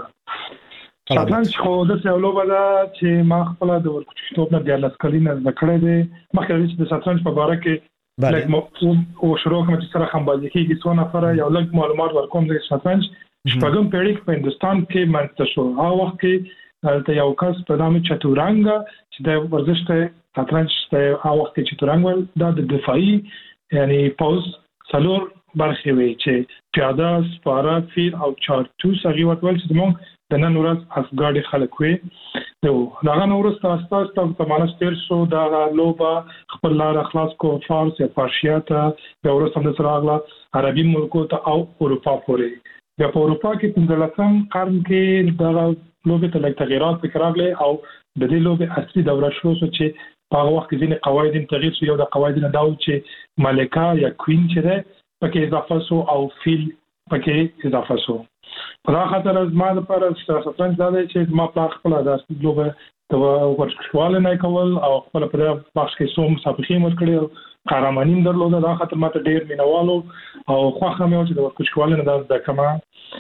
S6: شطرنج خو د څه لوبه ده چې ما خپل د ورکوټوب نه د لاسکلینه ذکر دی مخکې چې د شطرنج په اړه کې لږ او شروع کوم چې سره هم باندې کې څو نفر یو لږ معلومات ورکوم د شطرنج شپږم پیړۍ په هندستان کې منځته شو هغه وخت کې د یو کس په نام چتورنګ چې د ورزش ته شطرنج ته هغه وخت کې چتورنګ د دفاعي یعنی پوز څلور برخې وي چې پیاده سپاره فیل او چارتوس هغه ورته چې موږ د نن ورځ افګاډي خلک وي نو دا نو ورسته اساس ته په مانس تیر شو دا لوبه خپل لار خلاص کو فارس یا فارسیه ته د ورسته د سراغله عربي ملکو ته او اروپا پورې د اروپا کې په دلسم قرن کې دا لوبه ته لږ تغیرات وکړل او د دې لوبه اصلي دوره شو چې په هغه وخت کې ځینې قواعد تغییر شو یو د قواعدونو دا چې ملکه یا کوین چې ده پکې اضافه شو او فیل پکې اضافه شو په هغه خاطر از ما لپاره شطرنج دا دی چې ما په خپل د لوبه د ورکشواله نه کول او خپل په بخش کې سوم مسابقې مر کړې قهرماني درلوده دا خاطر ماته ډیر مینوالو او خوښه مې و چې د ورکشواله نه د کما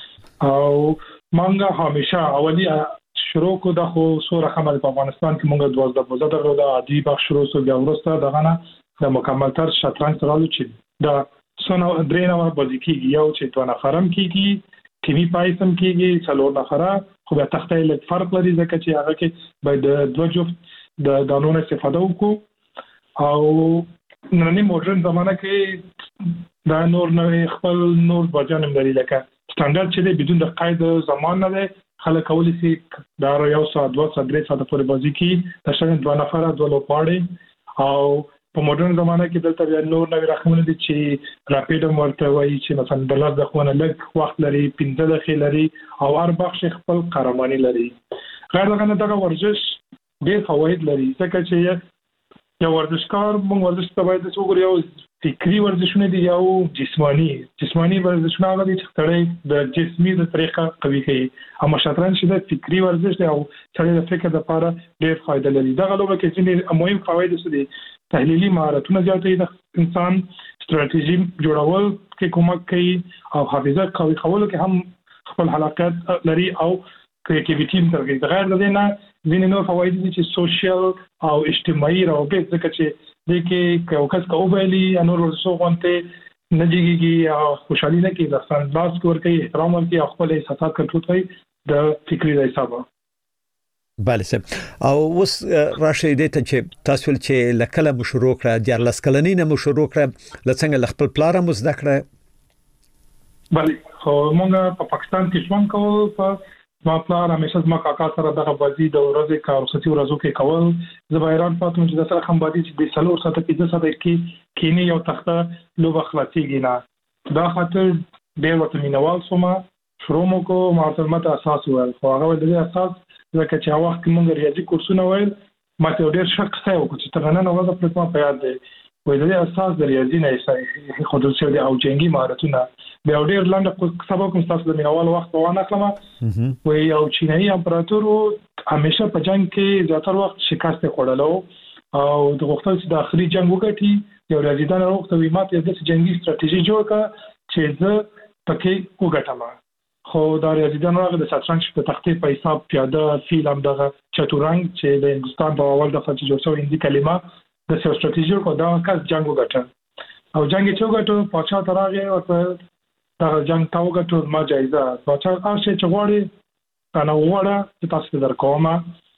S6: او مانګه همیشه اولی شروع کو د خو سوره خمل په افغانستان کې مونږ دوازده بوزه درلوده عادي بخش شروع سو بیا ورسته دغه نه د مکمل تر شطرنج ترالو چې دا سونه درې نه بازی کیږي یو چې دوه نفرم کیږي ټیوی پایسم کیږي څلور نفره خو به تختې لږ فرق لري ځکه چې هغه کې باید دوه جفت د دانونو استفاده وکړو او نن موډرن زمانہ کې دا نور نه خپل نور بجانم لري لکه سټانډرډ چې بدون د قید زمان نه ده خلک کولی شي دا یو ساعت دوه ساعت درې ساعت پورې بازی کی ترڅو دوه نفره دوه لوباړي او په موډرن زمانہ کې دلته بیا نور نوې رقمونه دي چې راپیډ ورته وایي چې مثلا د لاس د خونه لږ وخت لري پنځه دقیقې لري او هر بخش خپل قهرماني لري غیر دغه دغه ورزش ډېر فواید لري ځکه چې یو ورزشکار موږ ورزش ته باید وګورو یو فکری ورزشونه دي یو جسمانی جسمانی ورزشونه هغه دي چې سړی د جسمي د طریقه قوي کوي اما شطرنج د فکری ورزش دی او سړی د فکر لپاره ډېر فائدہ لري دغه لوبه کې ځینې مهم فواید دي تحلیلي مهارتونه زیاتوي د انسان ستراتیژي جوړول کې کومک کوي او حافظه قوي کولو کې هم خپل حلاقات لري او کریټیویټي هم ترګي غیر د دې نه ځینې نور فواید دي چې سوشل او اجتماعي روابط ځکه چې د کې یو کس کوبلي انور ورسو غونته نجیږي او خوشحالي نه کې ځان لاس کور کوي احترام ورکړي او خپل احساسات کنټرول کوي د فکری حسابه
S1: بله سم او اوس راشه دې ته چې تاسو چې لکله مشروع کړه د لاسکلنی نه مشروع کړه لڅنګ خپل پلار مو زده کړه
S6: بله خو موږ په پاکستان کې ژوند کوو په ما پلار همیشه ما کاکا سره دغه بازی د ورځې کارخصي ورځو کې کول زبایران فاطمه چې د سره هم بازی چې د سلور ساعت کې د ساعت کې کینی یو تخته لوبه خلاصيږي نه دا خاطر ډېر وته مینوال سوما شروع مو کو معلومات اساس ول خو هغه د اساس ځکه چې هغه وخت موږ ریاضي کورسونه ویل ما ته ډېر شک ځای وکړ چې تر نن هغه په کومه پیاد دی وې د اساس د ریاضي نه یې خو د څه دی او جنگي مهارتونه به ډېر لاندې سبق کوم تاسو د مینوال وخت په وانه کلمه وې یو چینایي امپراتور همیشه په جنگ کې زیاتره وخت شکست خوړلو او د وختل چې د اخري جنگ وګټي یو ریاضیدان وروسته ویمات د جنگي ستراتیژي جوړ کړه چې زه پکې وګټم خو دا ریاضیدان هغه د شطرنج په تختې په حساب پیاده فیلم دغه چتورنګ چې د هندستان په اول دفعه چې جوړ شو هندي کلمه د سیو ستراتیژي کو دا کس جنگ وګټه او جنگ چې وګټو پاچا ترغه او دا جنگ تا وګټو ما جایزه پاچا هغه چې غوړي انا وړه چې تاسو درکوما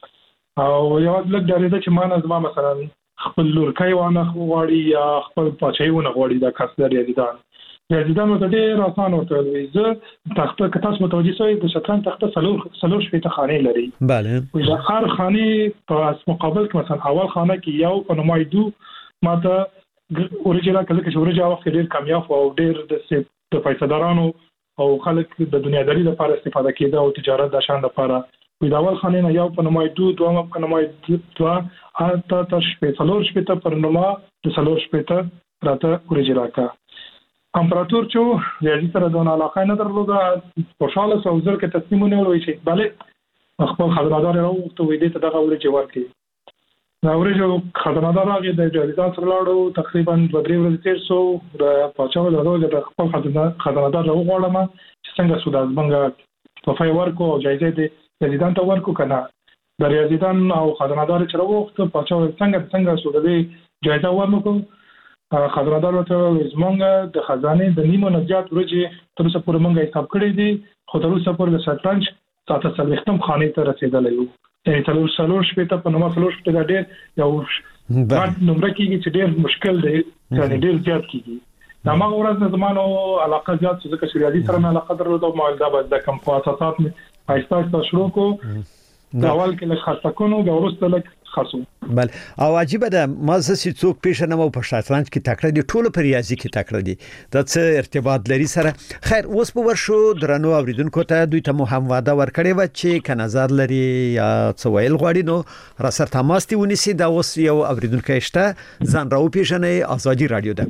S6: او یو لږ درېده چې ما نه زما مثلا خپل لورکای وانه غوړي یا خپل پاچای ونه غوړي دا کس د ریاضیدان ریاضیدان ته ډېر آسان ورته وي زه تخته کتاس متوجي شوی د شطرنج تخته سلور سلور شپږ خانه لري
S1: bale
S6: وي د هر خانه په مقابل کې مثلا اول خانه کې یو په نمایدو ماته اوريجینال کله چې اوريجا وخت ډېر کامیاب او ډېر د د پیسادارانو او خلک د دنیاداري لپاره استفاده کېده او تجارت د شان لپاره وي د اول خانه نه یو په نمایدو دوه په نمایدو دوه اته تر شپږ سلور شپږ پر نما د سلور شپږ راته اوريجینال کا امپراتور چې ریاضي سره دونه علاقه نه درلوده خوشاله سو زر کې تصمیمونه ولوي چې bale خپل خزانه‌دار راوته وې دې ته دغه ورې ورکړي دا ورې خزانه‌دار هغه د ریاضیدان سره لاړو تقریبا دوه درې ورځې تیر شو د پاچا له د خپل خزانه‌دار راوغواړم چې څنګه سود از بنګ په فای ورکو او جایزه دې ریاضیدان ته ورکو کنه د ریاضیدان او خزانه‌دار چې راوخته پاچا څنګه څنګه سود دې جایزه ورنکو خزانه‌دار ته زمونږ د خزانه د نیمو نجات ورځې تر څو پورې مونږه حساب کړی دي خو تر اوسه پورې د شطرنج تاسو سره ختم خانه ته رسیدلې یو یعنی تر اوسه سلور شپې په نوما سلور شپې دا ډېر یو غټ نمبر کېږي چې ډېر مشکل دی یعنی ډېر زیات کېږي دا ما ورځ زمانو علاقه زیات څه چې ریاضي سره مې علاقه درلوده او مالدا بس د کم اساسات مې آیستا شروع کو دا اول کې له خاصه کونو د ورسته لک خاصو
S1: بل او عجیب ده ما زه څوک پیښ نه مو په شطرنج کې تکړه دي ټول په ریاضي کې تکړه دي دا څه ارتباط لري سره خیر اوس په ورشو درنو اوریدونکو ته دوی ته مو هم واده ورکړی و چې ک نظر لري یا څه ویل غواړي نو را سره تماس دی ونیسي دا اوس یو اوریدونکو شته ځان راو پیژنې ازادي رادیو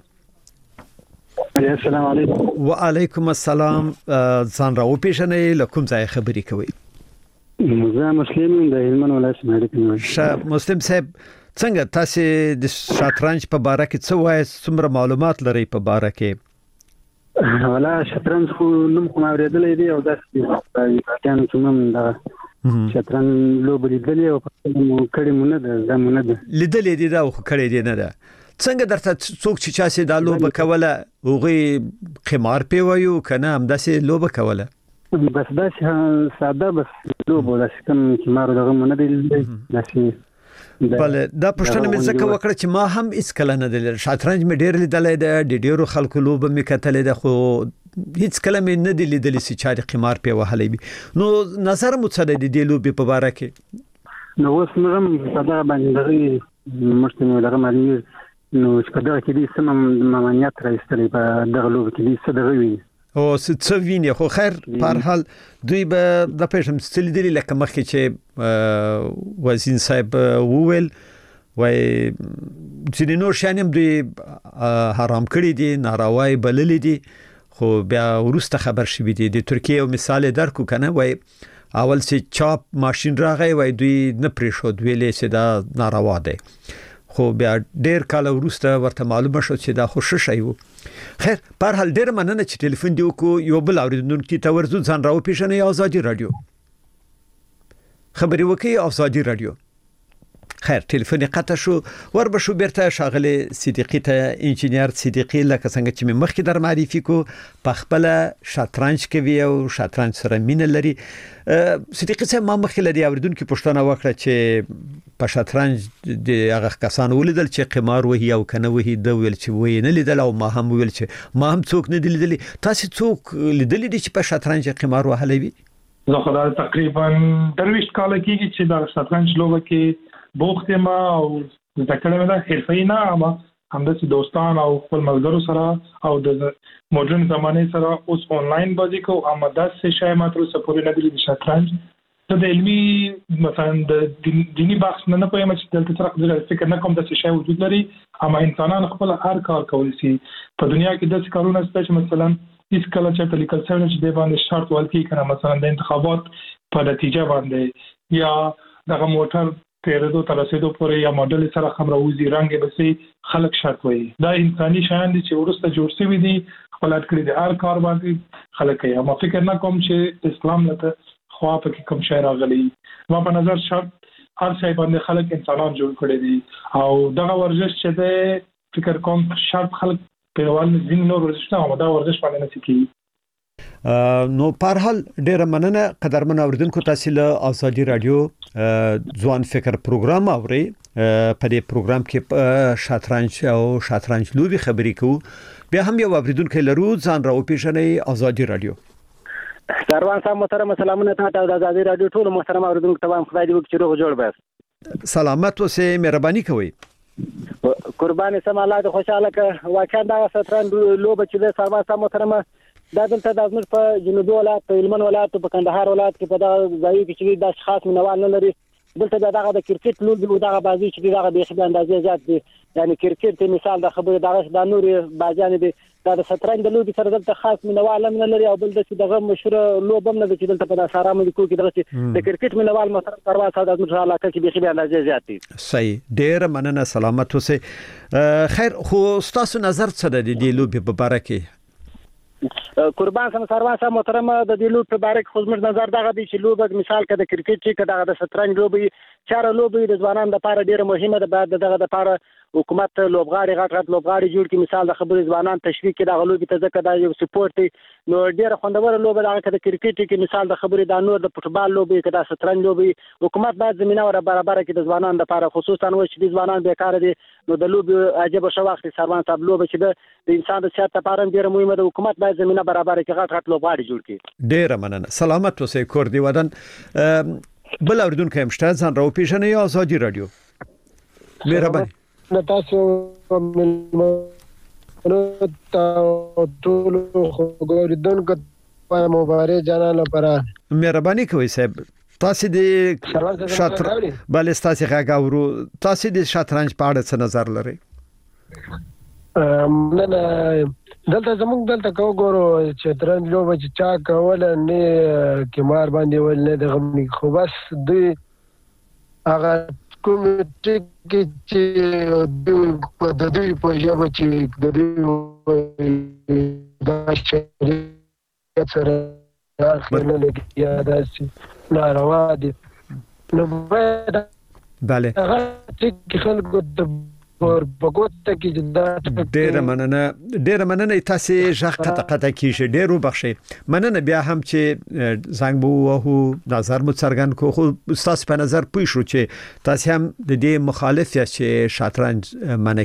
S1: ده
S7: السلام علیکم
S1: وعلیکم السلام ځان راو پیژنې لکم ځای خبري کوي
S7: زه مسلم د هلمند ولایت مالک
S1: شه مسلم صاحب څنګه تاسو د شطرنج په باره کې څه وایي څومره معلومات لري په باره کې
S7: ولا شطرنج خو نوم کوم اوریدلې دی او داسې کان څومره دا شطرنج لوب لیدلې او په کړي مونږ نه ده مونږ نه ده
S1: لیدلې دي دا خو کړي دي نه ده څنګه درته څوک چې چاسي دا لوب کوله اوغه قمار پیوایو کنه هم داسې لوب کوله
S7: بس دا ساده بس لوب دا کوم چې مارو دغه مونږ نه دی داسې
S1: بل دا پښتنه مې ځکه وکړه چې ما هم اس کله نه دل شطرنج مې ډېر لیدلې ده د ډېرو خلکو لوب مې کتلې ده خو هیڅ کله مې نه دی لیدلې چې چاري قمار په وهلې بي نو نظر مو څه دی د لوب په اړه کې
S7: نو اوس موږ ساده باندې دغه مشته دغه مالي نو چې په دغه کې دې سم ممانعت راځي په دغه لوب کې دې څه دغه وي
S1: او څه ویني خو خیر په هر حال دوی به د پېښم ستل دي لکه مخکې چې وزین صاحب وویل وای چې نور شانم دوی حرام کړی دي ناراوای بللې دي خو بیا ورسته خبر شوی دي د ترکیه او مثال درکو کنه وای اول چې چاپ ماشين راغی وای دوی نه پریښود ویلې چې دا ناروا دی خو بیا ډیر کال وروسته ورته معلومه شو چې دا خوشی شي وو خیر په هر حال ډیر مننه چې ټلیفون دی وکړو یو بل اوریدونکو ته ورزو ځان راو پیښنه ازادي رادیو خبري وکي ازادي رادیو خیر ټلیفون قطع شو ور به شو بیرته شاغله صدیقی ته انجینر صدیقی لکه څنګه چې مخکې در معرفي کو په خپل شطرنج کوي او شطرنج سره مینه لري صدیقی څه ما مخکې لري اوریدونکو پښتنه وکړه چې په شطرنج د هغه کسان ولیدل چې قمار وهي او کنه وهي د ویل چې وې نه لیدل او ما هم ویل چې ما هم څوک نه لیدل تاسو څوک لیدل دي چې په شطرنج قمار وهلې وي
S6: زه خدای تقریبا درويش کال کېږي چې د شطرنج لوبه کې بوخت ما او ذکر مې دا حرفي نه ما همداسې دوستان او خپل ملګرو سره او د موډرن زمانه سره اوس آنلاین بازی کو اما داسې شای ماترو سپوري نه دي شطرنج ته د علمي مثلا د دینی بحث نه نه پوهیم چې دلته سره د فکر نه کوم د شای وجود لري اما انسانان خپل هر کار کوي سي په دنیا کې د کارونه ستاسو مثلا هیڅ کله چې لیکل شوی چې د باندې شرط ورکړي کنه مثلا د انتخابات په نتیجه باندې یا دغه موټر تیرېدو تر رسیدو پورې یا ماډل سره خبروزي رنگ به سي خلق شرط وي دا انساني شان دي چې ورسته جوړ شوی دي خپل اټکړي د هر کار باندې خلق کوي اما فکر نه کوم چې اسلام لته خوا په کوم شی راغلي ما په نظر شرط هر شی باندې خلق انسانان جوړ کړي دي او دغه ورزش چې د فکر کوم شرط خلق په ول زین نور ورزش نه او دا ورزش باندې نه سکی
S1: نو په هر حال ډیره مننه قدرمن اوریدونکو تاسو له ازادي رادیو ځوان فکر پروګرام اوري په دې پروګرام کې شطرنج او شطرنج لوبي خبرې کوو بیا هم یو اوریدونکو لرو ځان راو پیژنې ازادي رادیو
S8: سروان صاحب محترم سلامونه تاسو د ازادي رادیو ټول محترم اوریدونکو ته خدای دې وکړي روغ جوړ بس
S1: سلامت اوسه مهرباني کوئ
S8: قربان سم الله د خوشاله ک واقعا دا شطرنج لوبه چې د سروان صاحب محترم دا دلته د ازمیر په جنوبي ولایت په هلمند ولایت په کندهار ولایت کې په دا ځای کې چې د خاص منوال نه لري دلته دغه د کرکټ لوبي او دغه بازي چې دغه به خبره اندازې زیات دي یعنی کرکټ ته مثال د خبره دغه د نور بازیان دي دا د شطرنج د لوبي سره دلته خاص منوال نه لري او بل د دغه مشهور لوبم نه چې دلته په سارا ملکو کې دغه د کرکټ منوال مثلا پروا ساده د ازمیر علاقه کې به خبره اندازې زیات دي
S1: صحیح ډیر مننه سلامت اوسه خیر خو تاسو نظر څه د دې لوبي په اړه کې
S8: قربان سم سروان صاحب محترم د دې لوب په اړه کې خو زموږ نظر دغه دی چې لوب مثال کده کرکټ چې کده د شطرنج لوبي چاره لوبي د ځوانانو لپاره ډیره مهمه ده بعد دغه لپاره حکومت لوبغاړي غټ غټ لوبغاړي جوړ کړي مثال د خبرې ځوانان تشویق کړي دغه لوبي ته ځکه دا یو سپورت دی نو ډیره خوندور لوبه دغه کده کرکټ کې مثال د خبرې د نور د فوټبال لوبي کده شطرنج لوبي حکومت باید زمينه ور برابر کړي د ځوانانو لپاره خصوصا و چې د ځوانان بیکار دي نو د لوبي عجیب شو وخت سروان صاحب لوبه چې د انسان د صحت لپاره ډیره مهمه ده حکومت باید زمينه برابر کړي غټ غټ لوبغاړي جوړ کړي
S1: ډیره مننه سلامت اوسئ کور دی ودان بل اوریدونکو هم شته ځان راو پیژنې ازادي رادیو مهرباني
S9: تاسو نو ټول خوګوریدونکو په مبارک جانان لپاره
S1: مهرباني کوئ صاحب تاسو د شطرنج بل تاسو غاورو تاسو د شطرنج په اړه څه نظر لرئ
S9: نه نه دلته زموږ دلته کو ګورو شطرنج لوبه چې چا کول نه کمار باندې ول نه دغه خو بس دوی هغه کوم چې چې د دوی په ژبه چې د دوی د شریعت سره راخلل کېږي دا چې ناروا دي نو باید
S1: بله
S9: هغه چې خلکو د پر بګوت کې دا
S1: ډیر مننه ډیر مننه تاسو ژغ قطه قطه کیږي ډیر وبخښئ مننه بیا هم چې زنګ بو وهو نظر مو څرګند کو خو تاسو په نظر پوه شو چې تاسو هم د دې مخالف یا چې شطرنج منع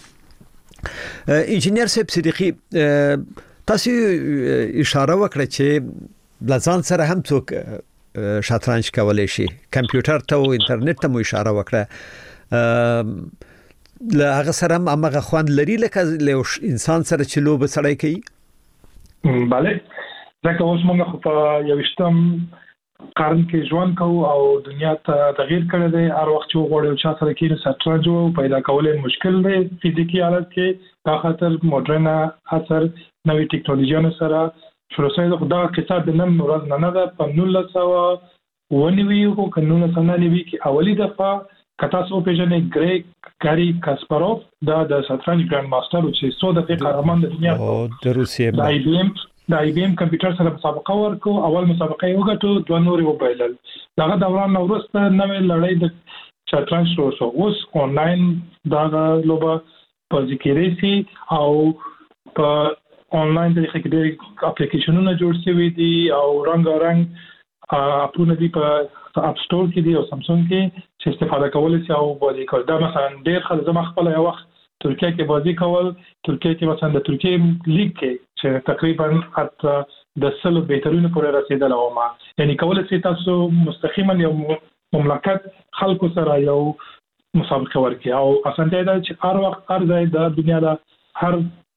S1: کیږي انجنیر صاحب صدیقی تاسو اشاره وکړه چې لزان سره هم څوک شطرنج کولای شي کمپیوټر ته او انټرنیټ ته مو اشاره وکړه له هغه سره هم هغه خوند لري لکه له انسان سره چې لوب سړی کوي
S6: bale ځکه اوس موږ په یوشتم قرن کې ژوند کوو او دنیا ته تغیر کړی دی هر وخت چې وګورئ چې سره کې شطرنج پیدا کولای مشکل دی فزیکی حالت کې په خاطر مدرن اثر نوې ټکنالوژي سره شروع شوی دا کتاب د نن ورځ نه ده په نولس سوه ونیوي او قانون سنالوي کې اولی دفعه کتا سو پیژنې ګریګ کاری کاسپاروف دا د شطرنج ګرند ماستر چې څو دقیقې قهرمان د دنیا
S1: او د روسیې
S6: د آی بي ایم د آی بي ایم کمپیوټر سره مسابقه ورکو اول مسابقه یو غټو دوه نوري وبایلل دغه دوران وروسته نوې لړۍ د شطرنج شروع شو اوس آنلاین دا لوبه په ذکر سي او په آنلاین طریقې کې د اپلیکیشنونو جوړ شوي دي او رنگ رنگ اپونه دي په اپ سٹور کې دی او سامسونګ کې چې استفاده کولای شي او بازی کول دا مثلا ډېر خلک زما خپل یو وخت ترکیه کې بازی کول ترکیه کې مثلا د ترکیه لیگ کې چې تقریبا حتی د سلو بهترینو پورې رسیدل او ما یعنی کولای شي تاسو مستقیما یو مملکت خلکو سره یو مسابقه ورکړي او اسانتیا ده چې هر وخت هر ځای د دنیا د هر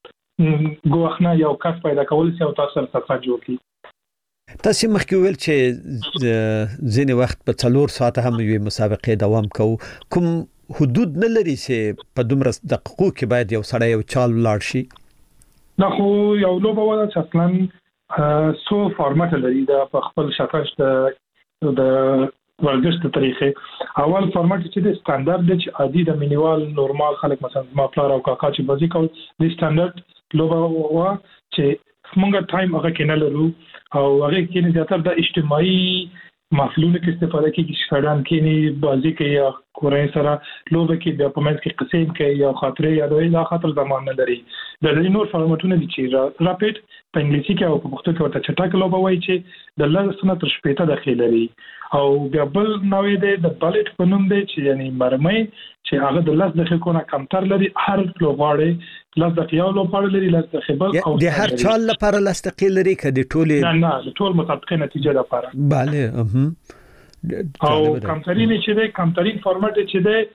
S6: ګوښنه یو کس پیدا کول چې او تاسو سره څه جوړ کړي.
S1: تاسو مخکې ویل چې ځینې وخت په څلور ساعت هم یو مسابقه دوام کوي، کوم حدود نه لري چې په دومره دقیقو کې باید یو سړی یو چال لاړ شي؟
S6: دا خو یو لوبه وه چې اصلا سو فارمټ لري د خپل شطرنج د د ورزش د طریقې. اول فارمټ چې د سټانډرډ د چې عادي د مینیوال نورمال خلک مثلا ما پلار او کاکا چې بازی کول د سټانډرډ لوبه وه چې موږ ټایم هغه کې نه لرو او هغه کې نه زیاتره د اجتماعي محفلونو کې استفاده کیږي چې فردان کې بازی کوي یا کورای سره لوبه کې د پمنځ کې قسم کوي یا خاطره یا د لا خاطر زمان نه لري. د دې نور فارمټونه دي چې راپټ په انګلیسي کې او په پښتو کې ورته چټک لوبه وایي چې د لږ سنه تر شپږ دقیقې لري او بیا بل نوې دی د بالټ په نوم دی چې یعنی مرمۍ چې هغه د لږ دقیقو نه کمتر لري. هر لوبغاړی لږ دقیقې لوبغاړي لري لږ دقیقې بل او
S1: د هر چال لپاره لږ دقیقې لري کدي ټول
S6: نه نه د ټول مسابقې نتیجه لپاره.
S1: bale هم
S6: او کمترین چې دی کمترین فارمټ چې دی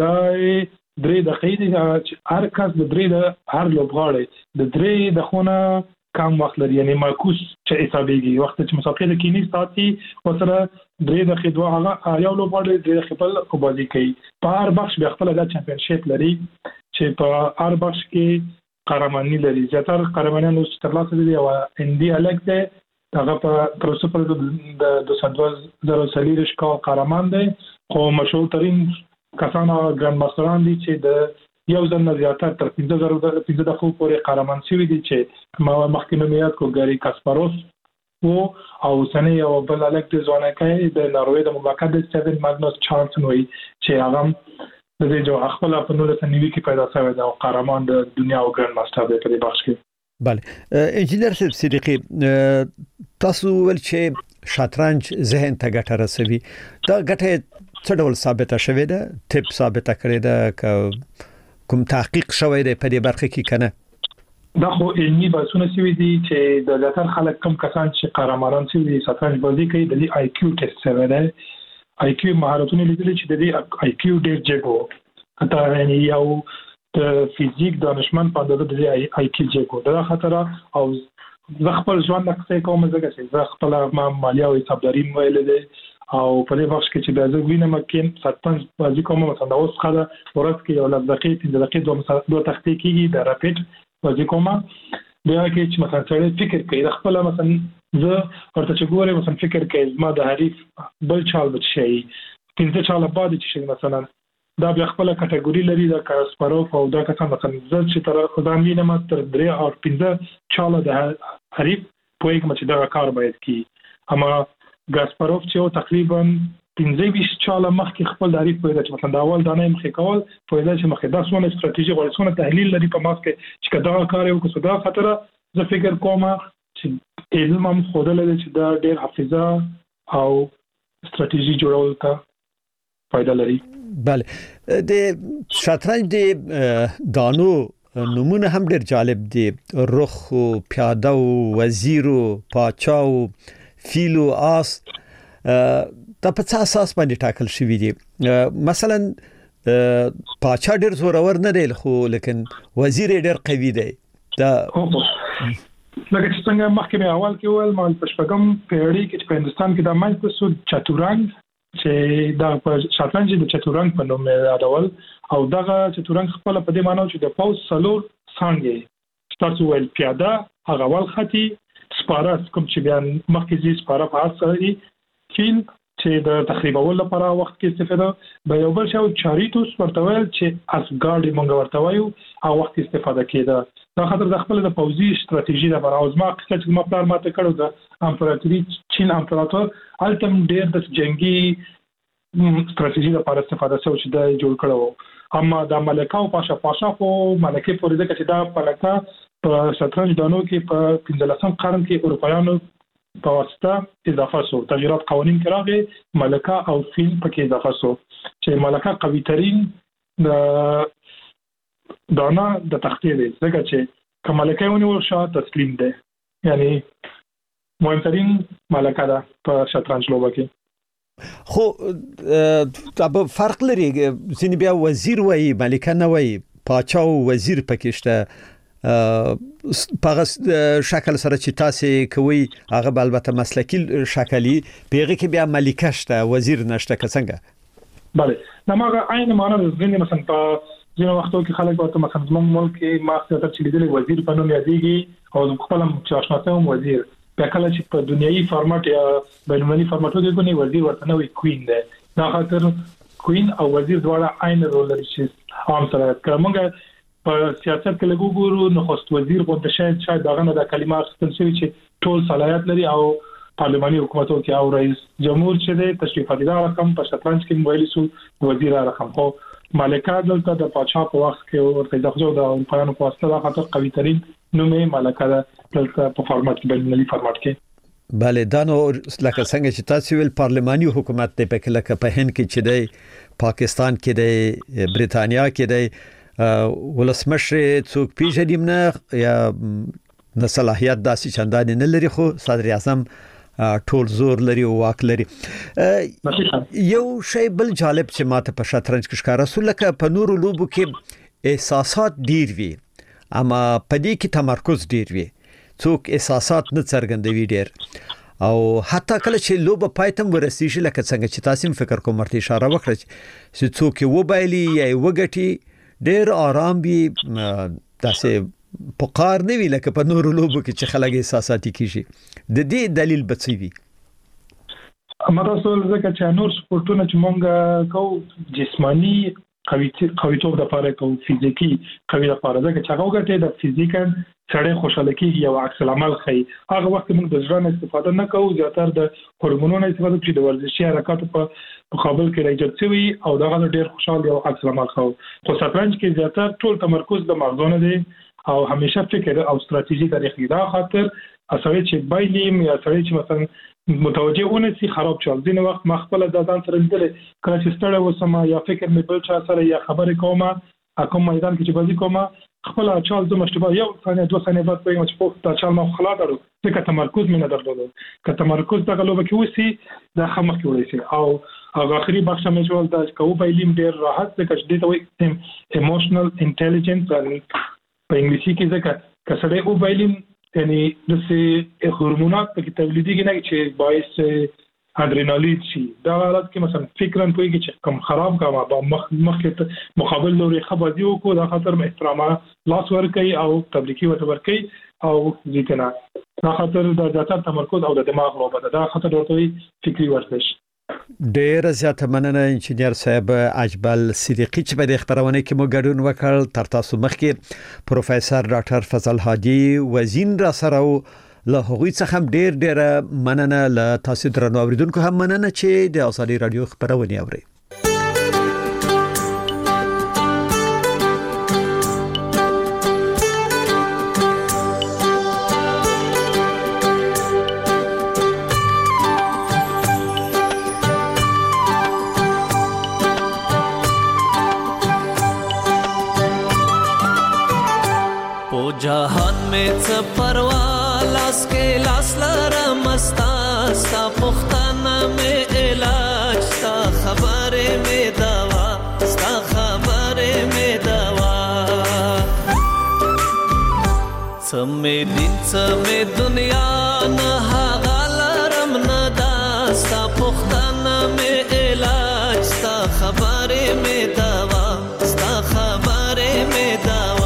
S6: د درې دقیقې دی هر کس د درې د هر لوبغاړي د درې د خونه کم وخت لري یعنی معکوس چې حسابيږي وخت چې مسابقې د کینی ساتي او سره درې دقیقې دوه هغه یو لوبغاړي درې دقیقې بل او بازی کوي. په هر بخش به خپل د چمپیونشیپ لري چې په هر بخش کې قهرماني لري. زیاتره قهرمانانو چې ترلاسه دي او اندي الګ دی هغه په پروسپل د دوه سوه زره سلیریش کا قهرمان دی خو مشهور ترين کسان ګراند ماستران دي چې د یو ځل نه زیاتره تر پنځه زره پنځه دقیقو پورې قهرمان شوی دي چې ما مخکې نومیات کو ګاری کاسپاروف وو او سنه یو بل الګ د ځوانکای د ناروې د مبارکت د سیون ماګنوس چارلسن وی چې هغه د دې جو خپل په نوله سنوي کې پیدا شوی دا قهرمان د دنیا او ګراند ماستر دی په دې بخش کې.
S1: bale انجینر صدیقی تاسو ول چې شطرنج ذهن ته ګټه رسوي دا ګټه څه ډول ثابته شوې ده ټیپ ثابته کړې ده کوم تحقیق شوی دی په دې برخه کې کنه؟
S6: دا خو علمي بحثونه شوي دي چې د زیاتره خلک کم کسان چې قهرمانان شوي دي شطرنج بازی کوي د دې آی کیو ټیسټ شوی دی. آی کیو مهارتونه لیدل چې د دې آی کیو ډېر جګو حتی یعنی یو د فزیک دانشمند په اندازه د دې آی کیو جګو دا خطر او زه خپل ژوند نقصې کوم ځکه چې زه خپل ما مالیه او حسابداري ویل دي او په دې وخت کې چې د زه وینم کې شطرنج بازی کوم مثلا اوس خاله ورځ کې یو لږ دقیقې پنځه دقیقې دوه دوه تختې کېږي د راپټ بازی کوم بیا کې چې مثلا څه فکر کوي د خپل مثلا زه ورته چې ګورم مثلا فکر کوي ما د حریف بل چال بچ شي پنځه چاله بعد چې مثلا دا بیا خپل کټګوري لري د کاسپاروف او دا کسان مثلا زه چې تر خدای وینم تر درې او پنځه چاله د حریف په یک مچ دا کار باید کی اما ګاسپاروف چې تقریبا پنځه ویشت چاله مخکې خپل د حریف په چې مثلا دا اول دانه مخې کول په دې چې مخې دا څونه ستراتیژي غوړي څونه تحلیل لري په ماسک چې دا کار یو څه دا خطر زه فکر کوم چې علم هم خوده لري چې دا ډېر حافظه او ستراتیژي جوړول ته فائدہ لري.
S1: bale د شطرنج د دانو نمونه هم ډېر جالب دي رخ او پیاده او وزیر او پاچا او فیل او آس د په څه اساس باندې ټاکل شوی دي. مثلا پاچا ډېر زورور نه دی خو لیکن وزیر ډېر قوي دی. دا
S6: لکه چې څنګه مخکې اول کې ول مال پښپغم پیړۍ کې په هندستان کې د مایک سود چتورنګ چې دا په شطرنج د چتورنګ په نوم یادول او دغه چتورنګ خپل په دې معنی چې د پاوس سلور څنګه تاسو ول پیاده هغه ول خطي سپاره کوم چې بیان مخکې زی سپاره په اصلي فیل چې د تخریبولو لپاره وخت کې استفاده به یو بل شاو چاریتوس ورته ویل چې اسګارډ مونږ ورته وایو او وخت استفاده کېده دا خاطر د خپل د پوزي ستراتیژي لپاره او زما چې ما پلان ماته کړو د امپراتوري چین امپراتور التم ډېر د جنگي ستراتیژي لپاره استفاده شو چې دا جوړ کړو اما د ملکه او پاشا پاشا خو ملکه پورې د چې دا ملکه په شطرنج دانو کې په پنځلسم قرن کې اروپایانو په واسطه اضافه شو تغیرات قوانین کې راغی ملکه او فیل پکې اضافه شو چې ملکه قوي ترين د دانا د تختې دی ځکه چې کوم ملکه ونیول شو تسلیم دی یعنی مهمترین ملکه ده په شطرنج لوبه کې.
S1: خو تاسو فرق لري ځینې بیا وزیر وایي ملکه نه وایي پاچا او وزیر پکېشته په شکل سره چې تاسو کوي هغه البته مسلکی شکلی پیغه کې بیا ملکه شته وزیر نشته څنګه
S6: bale نماغه عین معنا ځینې مثلا په ځینې وختو کې خلک ورته مثلا زموږ ملک کې ما څه چې لیدل وزیر په نوم یادېږي او خپل چې آشناته هم وزیر په کله چې په دنیوي فارمټ یا بینالمللي فارمټ کې کوي وزیر ورته نوې کوین ده دا خاطر کوین او وزیر دواړه عین رول لري چې عام سره کومه په سیاست کې لګو ګورو نو خوست وزیر غوښته شاید شاید دغه نه د کلمات ستل شوی چې ټول صلاحیت لري او پارلماني حکومتو کې او رئیس جمهور چې د تشریفاتي دا رقم په شطرنج کې مویل سو وزیر رقم خو ملکه دلته د پاچا په وخت کې ورته د خو د پایانو په واسطه د خاطر قوي ترين نومې ملکه دلته په فارمټ کې بلنلي فارمټ کې
S1: bale دا نو لکه څنګه چې تاسو ویل پارلماني حکومت ته په کله په هند کې چې دی پاکستان کې دی بریتانیا کې دی ولسمشر څوک پیژنیم نه یا د صلاحیت داسې چندان نه لري خو صدر اعظم ټول زور لري او واک لري یو شی بل جالب چې ماته په شطرنج کې ښکارا سو لکه په نورو لوبو کې احساسات ډیر وي اما په دې کې تمرکز ډیر وي څوک احساسات نه څرګندوي ډیر او حتی کله چې لوبه پایتم ورسیږي لکه څنګه چې تاسو فکر کوم مرته اشاره وکړه چې څوک یو وبایلی یا وګټي ډیر آرام وي داسې پکار نه وی لکه په نورو لوبو کې چې خلک احساساتي کیږي د دې دلیل بچوي
S6: امر رسول زکه چې نور سپورتونه چې مونږ کو جسمانی قوي قویتوب د لپاره کو فزیکی قوی د لپاره ځکه چې هغه ګټه د فزیکل سړی خوشاله کیږي او عکس العمل خي هغه وخت موږ د ځان استفاده نه کوو زیاتره د هورمونونو استفاده کوي د ورزشي حرکت په مقابل کې راځي شوی او دغه ډیر خوشاله او عکس العمل خو خو شطرنج کې زیاتره ټول تمرکز د مغزونه دی او همیشه فکر او ستراتیژي تاریخي دا خاطر اصلي چې بایلیم یا اصلي چې مثلا متوجه ونه سي خراب چل دین وخت مخبل د ځان سره لیدل کله چې ستړی وسم یا فکر مې بل چا سره یا خبرې کومه کوم میدان کې چې بازی کومه خپل چال د مشتبه یو ثانیه دوه ثانیې بعد په مچ په تا چال ما خلا درو ځکه تمرکز مې نه درلود که تمرکز دغه لوبه کې وسی دا خمخ کې وسی او هغه اخري بخش مې جوړ دا کوو بایلیم ډیر راحت ځکه چې دته وي ایموشنل انټيليجنس په انګلیسي کې ځکه کسړې او بایلیم یعنی د سه هورمونات په کې تولیدېږي نه چې باعث ادرینالین شي دا حالت کې مثلا فکرن کوي چې کم خراب کما با مخ مخ مقابل لوري خبري او کو دا خاطر احترام لاس ور کوي او تبریکي ور ور کوي او ځکه دا خاطر د ذات تمرکز او د دماغ لوبه دا خاطر ورته فکری ورزش
S1: ډیر زیاته مننه انجنیر صاحب اجبل صدیقی چې په دې خبرونه کې مو ګډون وکړ تر تاسو مخکې پروفیسور ډاکټر فضل حاجی وزین را سره له هغوی څخه ډیر ډیر مننه له تاسو درنو اوریدونکو هم مننه چې د ازادي رادیو خبرونه اوري
S10: जहान में च परवालास के लास लरमस्ता सा पुख्ताना में इलाज सा खबरे में दवा सा खबरे में दवा समे दिन समे दुनिया न हागलरम न दा सा पुख्ताना में इलाज सा खबरे में दवा सा खबरे में दवा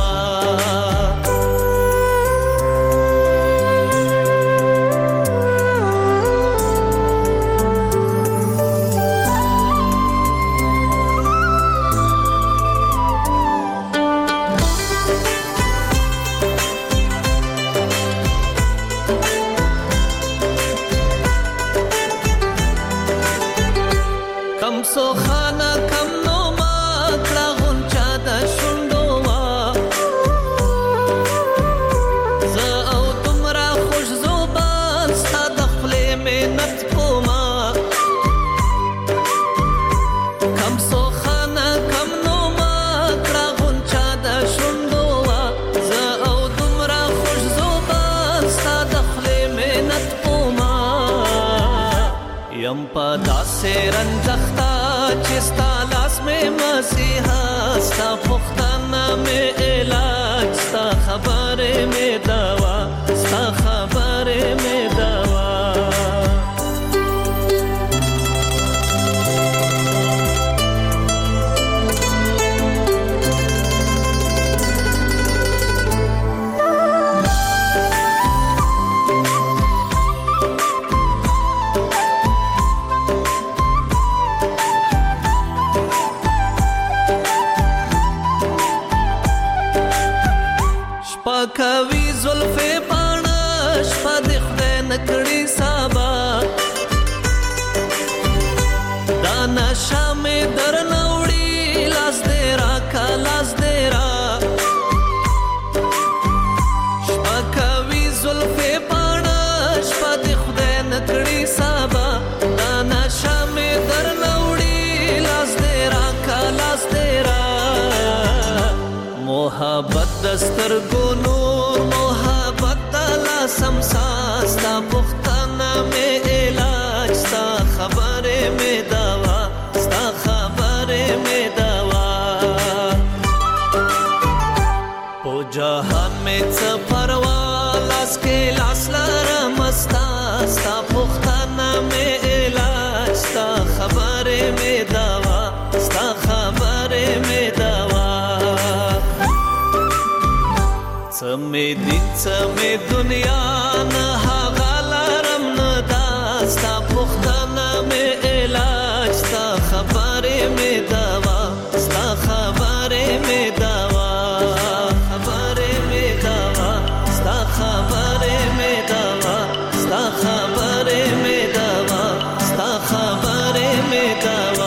S10: یم پدا سے رنجختا چستا لاس میں مسیحا ستا پختانا میں علاج ستا خبر میں دوا ستا خبر میں دوا کوي زلفې پاڼه شپه د خدای نکړي سبا دا نشه مې در نوړي لاس دې راکا لاس دې را شپه کوي زلفې پاڼه شپه د خدای نکړي سبا دا نشه مې در نوړي لاس دې راکا لاس دې را محبت دستر گونو محبت دلا سمساستا پختانا میں علاج ستا خبر میں دوا ستا خبر میں دوا پو جہان میں چپروا لاس کے لاس لرمستا ستا پختانا میں علاج ستا خبر میں دوا ستا خبر میں دوا سمې دین سمې دنیا نه هغالرم نه داستا پختانا مې علاج ستا خبرې مې دوا ستا خبرې مې دوا خبرې مې دوا ستا خبرې مې دوا ستا خبرې مې دوا ستا خبرې مې دوا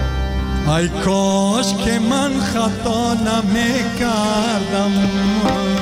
S11: ای کاش که من خطا نمی کردم